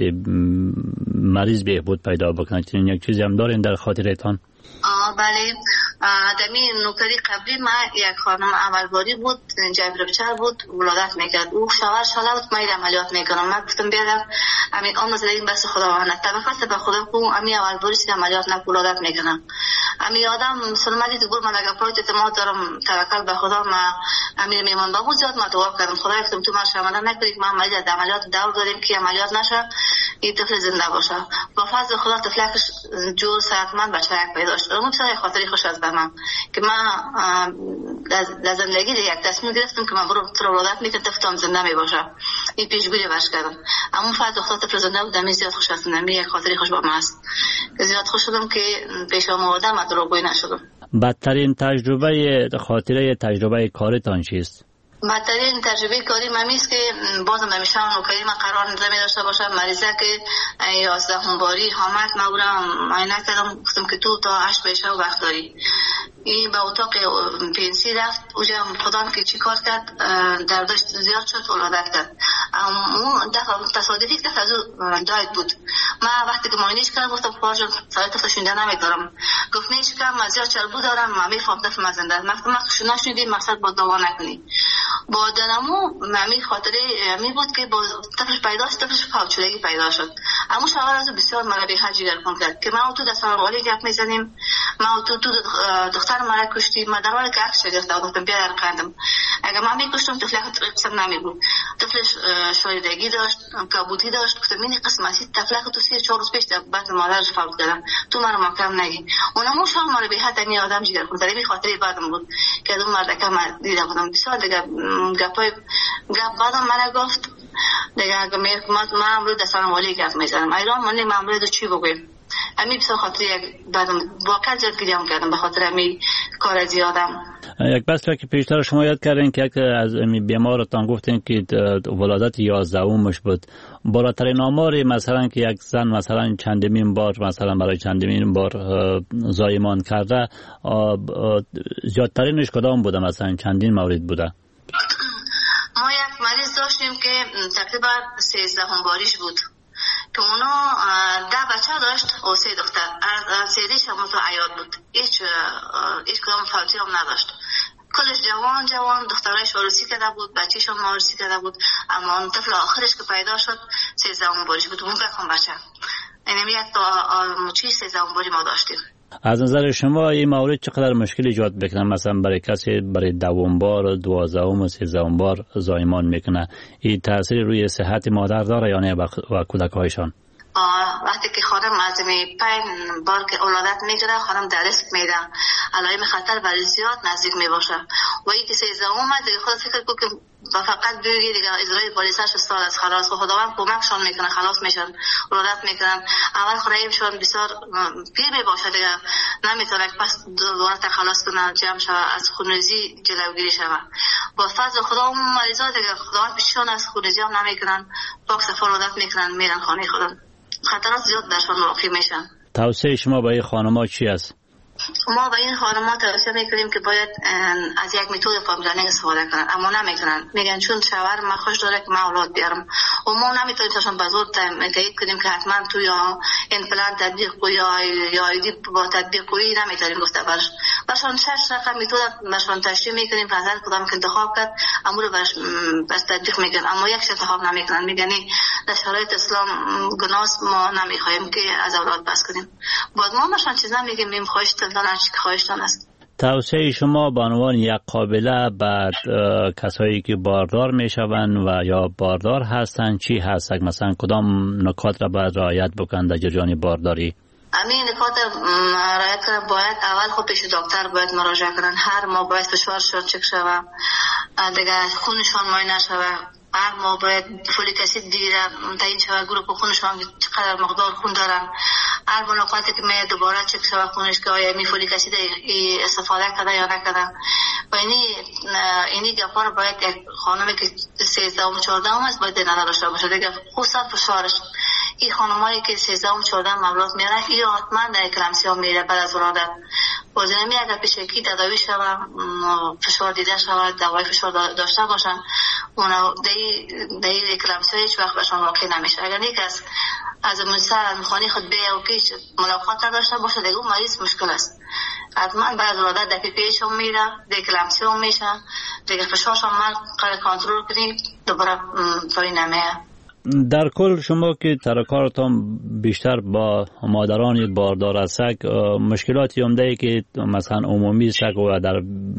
مریض بهبود پیدا بکنه، چنین یک چیزی هم دارین در خاطرتان؟ بله، دمی نوکری قبلی ما یک خانم اولباری بود، جبر بچه بود، ولادت میکرد. او شوهر شاله بود، من عملیات میکنم. من گفتم بیادم همین آن نزدیم بس خداوند توقع به خدا کو امی اولباری چیز عملیات نک ولادت میکنم. امی آدم مسلمانی تو گفت من اگه پروت اعتماد دارم، توکل به خدا، ما امیر میمون با بود زیاد ما دعا کردم خدا گفتم تو ما شامل نکنید، ما عملیات عملیات دور داریم که عملیات نشه این طفل زنده باشه. با فضل خدا طفلکش جو صحتمند بچه پیدا شد. اون بسیار خاطری خوش از به من که من در زندگی یک تصمیم گرفتم که من برو ولادت میکنم طفلم زنده می باشه. این پیشگویی باش کردم. اما فقط خدا طفل زنده بود، زیاد خوش هستم. یک خاطری خوش با من است. زیاد خوش شدم که پیش آمدم و دروغگویی نشدم. بدترین تجربه خاطره تجربه کارتان چیست؟ بدترین تجربه کاری ممیست که بازم نمیشم نوکری من قرار نمی داشته باشم. مریضه که یازده باری حامد ما برم معاینه کردم، گفتم که تو تا هشت بشه و وقت داری. این به اتاق پنسی رفت، اوجا خودم که چی کار کرد، دردش زیاد شد، ولادت کرد. اون دفعه تصادفی که دفعه داید بود. من وقتی که معاینش کردم گفتم خواهر جان ساعت طفل شونده نمیدارم. گفت نیش که من زیاد چربو دارم، من میفهم طفل مزنده. من گفتم من شونه شنیدیم مقصد با دوا نکنی. با دنمو ممی خاطره می بود که با طفلش پیدا شد، طفلش فوتشدگی پیدا شد. اما شوهر از بسیار مرا به حج گرفتم کرد که ما تو دستان والی گپ میزنیم، ما تو تو دختر مرا کشتی، ما در حالی که عکس گرفته بودم بیا کردم. اگه من میکشتم طفلش قسم نمی بود. طفلش شایدگی داشت، کبودی داشت. گفتم این قسمتی طفلش تو سی چهار روز پیش بعد مادرش فوت کردن. تو مرا مکرم نگی. اونم شوهر مرا به حد این آدم جگر خورد. این خاطره بعدم بود که اون مرد که من دیدم بودم بسیار دیگه گپای گپ بعدم مرا گفت دیگه اگه میگم من امروز دستان والی گپ میزنم ایران من من امروز چی بگویم. امی بسیار خاطر یک بعدم واقعا زیاد گریه کردم به خاطر امی کار زیادم. یک بس که پیشتر شما یاد کردین که یک از امی بیمارتان گفتین که ولادت یازدهمش بود. بالاترین آماری مثلا که یک زن مثلا چندمین بار مثلا برای چندمین بار زایمان کرده، زیادترینش کدام بوده؟ مثلا چندین مورد بوده؟ ما یک مریض داشتیم که تقریبا سیزده باریش بود که اونا ده بچه داشت و سه دختر. از سیدیش هم تو عیاد بود، هیچ هیچ کدام فوتی هم نداشت. کلش جوان جوان دخترش عروسی کرده بود، بچهش هم عروسی کرده بود. اما اون طفل آخرش که پیدا شد سیزده باریش بود. اون بکن بچه اینمی یک تا مچی سیزده باری ما داشتیم. از نظر شما این مورد چقدر مشکل ایجاد بکنه؟ مثلا برای کسی برای دوم بار، دوازدهم و سیزدهم بار زایمان میکنه، این تاثیر روی صحت مادر داره یا نه و کودک‌هایشان؟ وقتی که خانم از می پنج بار که ولادت میگیره خانم در ریسک میده، علائم خطر برای زیاد نزدیک می باشه. و این که سیزده اومد دیگه خود فکر کو که فقط بگی دیگه اجرای پلیسش سال از خلاص و خداوند کمکشون میکنه، خلاص میشن، ولادت میکنن. اول خورایشون بسیار پیر می باشه دیگه نمیتونه پس دوباره خلاص کنه، جمع شوه، از خونریزی جلوگیری شوه. با فضل خدا اون مریضا دیگه خداوند پیششون از خونریزی هم نمیکنن، پاک صفا ولادت میکنن، میرن خانه خودم. خطرات زیاد درشون واقع میشن. توصیه شما برای خانم‌ها چی است؟ ما به این خانم‌ها توصیه میکنیم که باید از یک متد فامیل پلنینگ استفاده کنن، اما نمیکنن. میگن چون شوهر من خوش داره که من اولاد بیارم و ما نمیتونیم تاشون به زور تایید کنیم که حتما تو یا این پلن تطبیق کنی یا یا ایدی با تطبیق کنی، نمیتونیم گفته برش. برشون شش رقم متد برشون تشریح میکنیم، فرضاً کدام که انتخاب کرد امور رو برش بس تطبیق میکنن، اما یک انتخاب نمیکنن. میگن در شرایط اسلام گناه ما نمیخوایم که از اولاد بس کنیم. بعد ما برشون چیز نمیگیم، میم خواهش خواهشتان است. توصیه شما به عنوان یک قابله بعد کسایی که باردار میشوند و یا باردار هستند چی هست؟ مثلا کدام نکات را باید رعایت بکنند در جریان بارداری؟ همین نکات رعایت کنند. باید اول خود پیش دکتر باید مراجعه کنند، هر ماه باید فشارشون چک شوه، دیگه خونشون معاینه شوه، هر ماه باید فولیک اسید دیگه تعیین شوه، گروپ خونشون چقدر مقدار خون دارن. هر ملاقاتی که می دوباره چک شوه خونش که آیا می فولیک اسید استفاده کرده یا نکرده. و اینی اینی گپا رو باید یک خانمی که سیزده و چهارده هم است باید نظر داشته باشه دیگه، خصوصا فشارش. این خانمایی که سیزده و چهارده مولود میاره این حتما در اکلمسیا میره بعد از ولادت. بازنمی اگر پیش یکی تداوی شوه، فشار دیده شوه، دوای فشار داشته باشن، اونا در این اکلمسیا هیچ وقت بهشون واقع نمیشه. اگر یک از از مستر خانه خود به او که ملاقات داشته باشه دیگه اون مریض مشکل است. حتما بعد ولادت در پی پیش هم میره، در اکلمسیا هم میشه، دیگه فشارش هم من کنترل کنیم دوباره توی نمیه. در کل شما که ترکارتان بیشتر با مادران باردار است، مشکلاتی عمده که مثلا عمومی است و در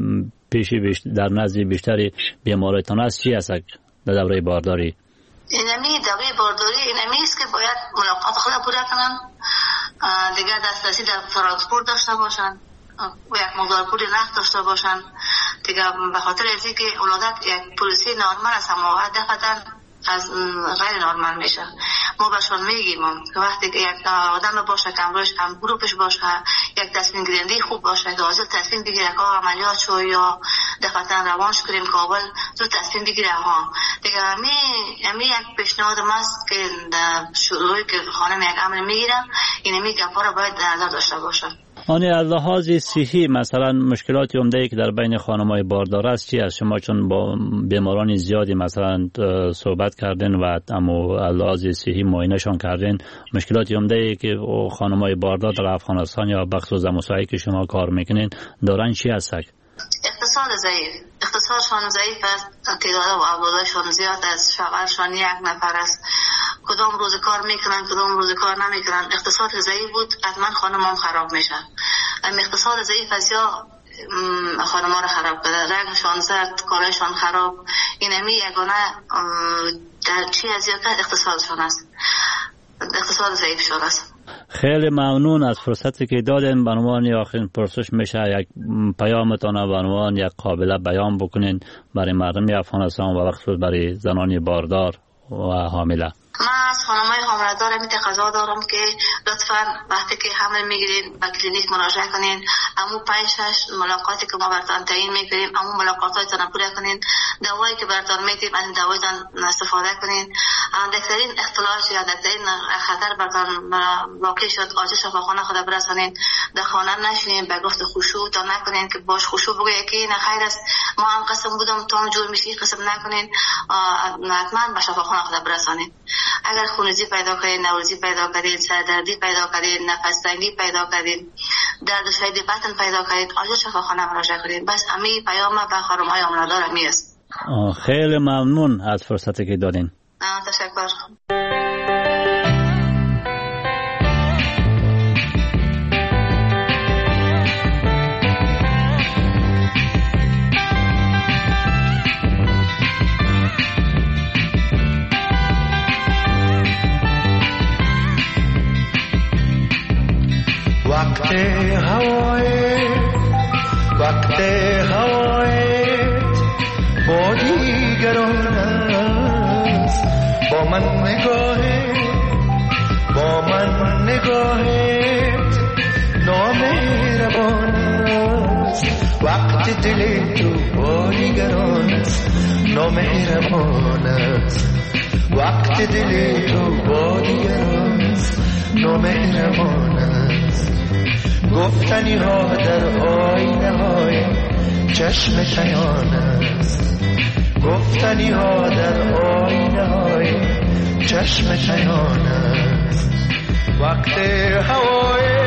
پیش در نزد بیشتری بیماریتان است چی است در دوره بارداری؟ اینمی دوره بارداری اینمی است که باید ملاقات خود پوره کنن، دیگر دسترسی در ترانسپورت داشته باشن و یک مقدار پول نقد داشته باشن دیگه، به خاطر از اینکه ولادت یک پروسه نرمال است اما دفعتا از غیر نرمال میشه. ما بهشون میگیم که وقتی که یک آدم باشه که امروز هم گروپش باشه، یک تصمیم گیرنده خوب باشه که حاضر تصمیم بگیره که عملیات شو یا دفعتا روانش کنیم که اول زود تصمیم بگیره ها دیگه. همی همی یک پیشنهاد ماست که شروعی که خانم یک عمل میگیره این همی گپا رو باید در نظر داشته باشه. آنی از لحاظ صحی مثلا مشکلات عمده‌ای که در بین خانم‌های باردار است چی است؟ شما چون با بیماران زیادی مثلا صحبت کردین و اما از لحاظ صحی معاینه‌شان کردین، مشکلات عمده‌ای که خانم‌های باردار در افغانستان یا بخصوص مسائلی که شما کار میکنین دارن چی است؟ اقتصاد ضعیف، اقتصادشان ضعیف است، تعداد و اولادشان زیاد است، شغلشان یک نفر است، کدام روز کار میکنن کدام روز کار نمیکنن. اقتصاد ضعیف بود حتما خانم‌ها خراب میشن. اما اقتصاد ضعیف است یا خانم‌ها رو خراب کرده، رنگشان زرد، کارشان خراب. این همی یگانه در چی از یک اقتصادشان است، اقتصاد ضعیف شده است. خیلی ممنون از فرصتی که دادین. به عنوان آخرین پرسش میشه یک پیامتان به عنوان یک قابله بیان بکنین برای مردم افغانستان و بخصوص برای زنان باردار و حامله. من از خانم‌های حامله‌دار می تقاضا دارم که لطفاً وقتی که حمل میگیرین به کلینیک مراجعه کنین، امو پنج شش ملاقاتی که ما براتون تعیین میکنیم امو ملاقاتاتون پوره کنین، دوایی که براتون میدیم از دوایتون استفاده کنین. اندکترین اختلال یا اندکترین خطر براتون واقع شد آجه شفاخانه خود برسانین، در خانه نشینین، به گفت خشوع تا نکنین که باش خشوع بگه که نه خیر است ما هم قسم بودم تا هم جور میشی قسم نکنین، حتما به شفاخانه خود برسانین. اگر خونریزی پیدا کردید، نوروزی پیدا کردید، سردردی پیدا کردید، نفس تنگی پیدا کردید، درد شدید بطن پیدا کردید، آجا شفاخانه مراجعه کنید. بس امی پیام به خانم‌های حامله‌دار امی است. خیلی ممنون از فرصتی که دادین. تشکر. وقت دل تو با دیگران است نامهربان است وقت دل تو با دیگران است نامهربان است گفتنی ها در آینه های چشم تیان است گفتنی ها در آینه های چشم تیان است وقت هوای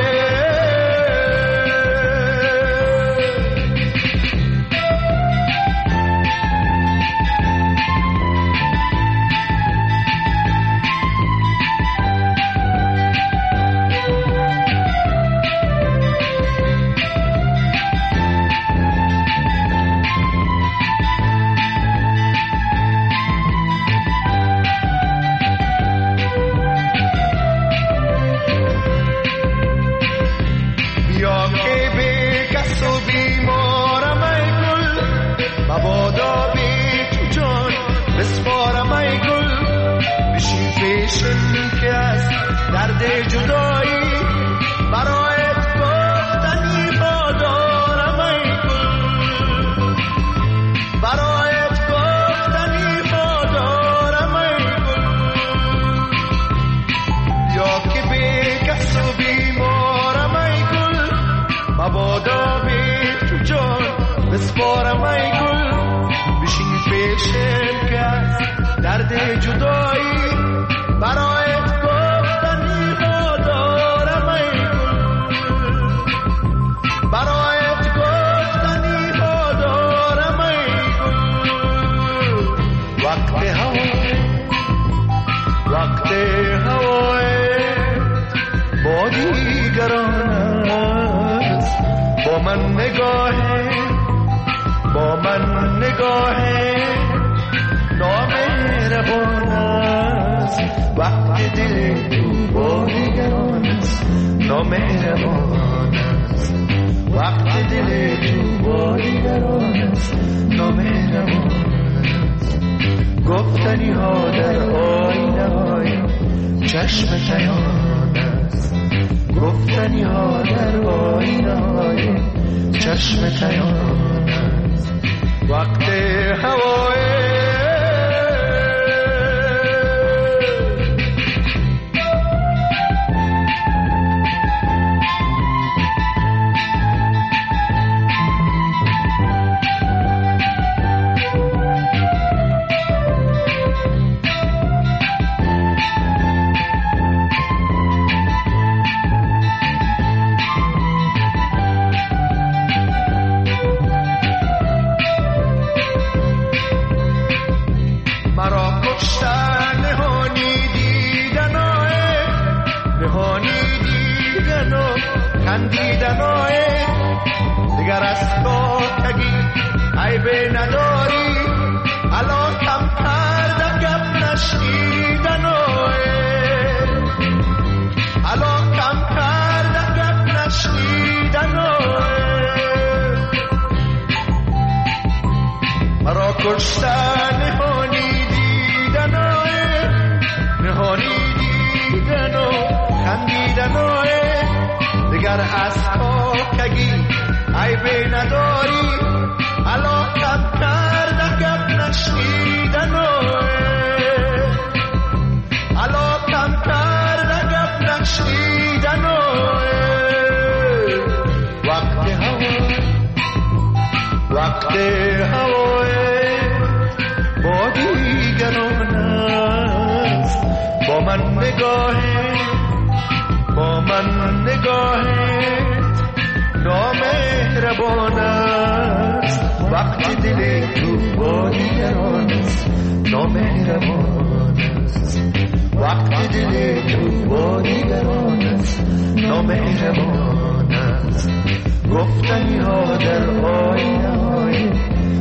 گفتنی ها در آینه های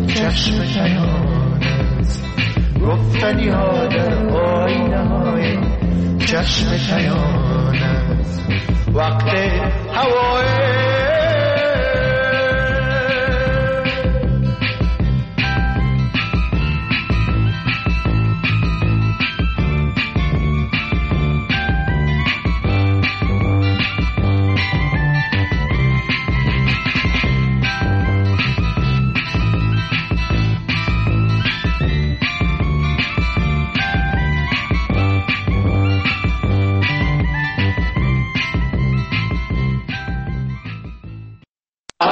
چشم تیان است گفتنی ها در آینه های چشم تیان است وقت هوای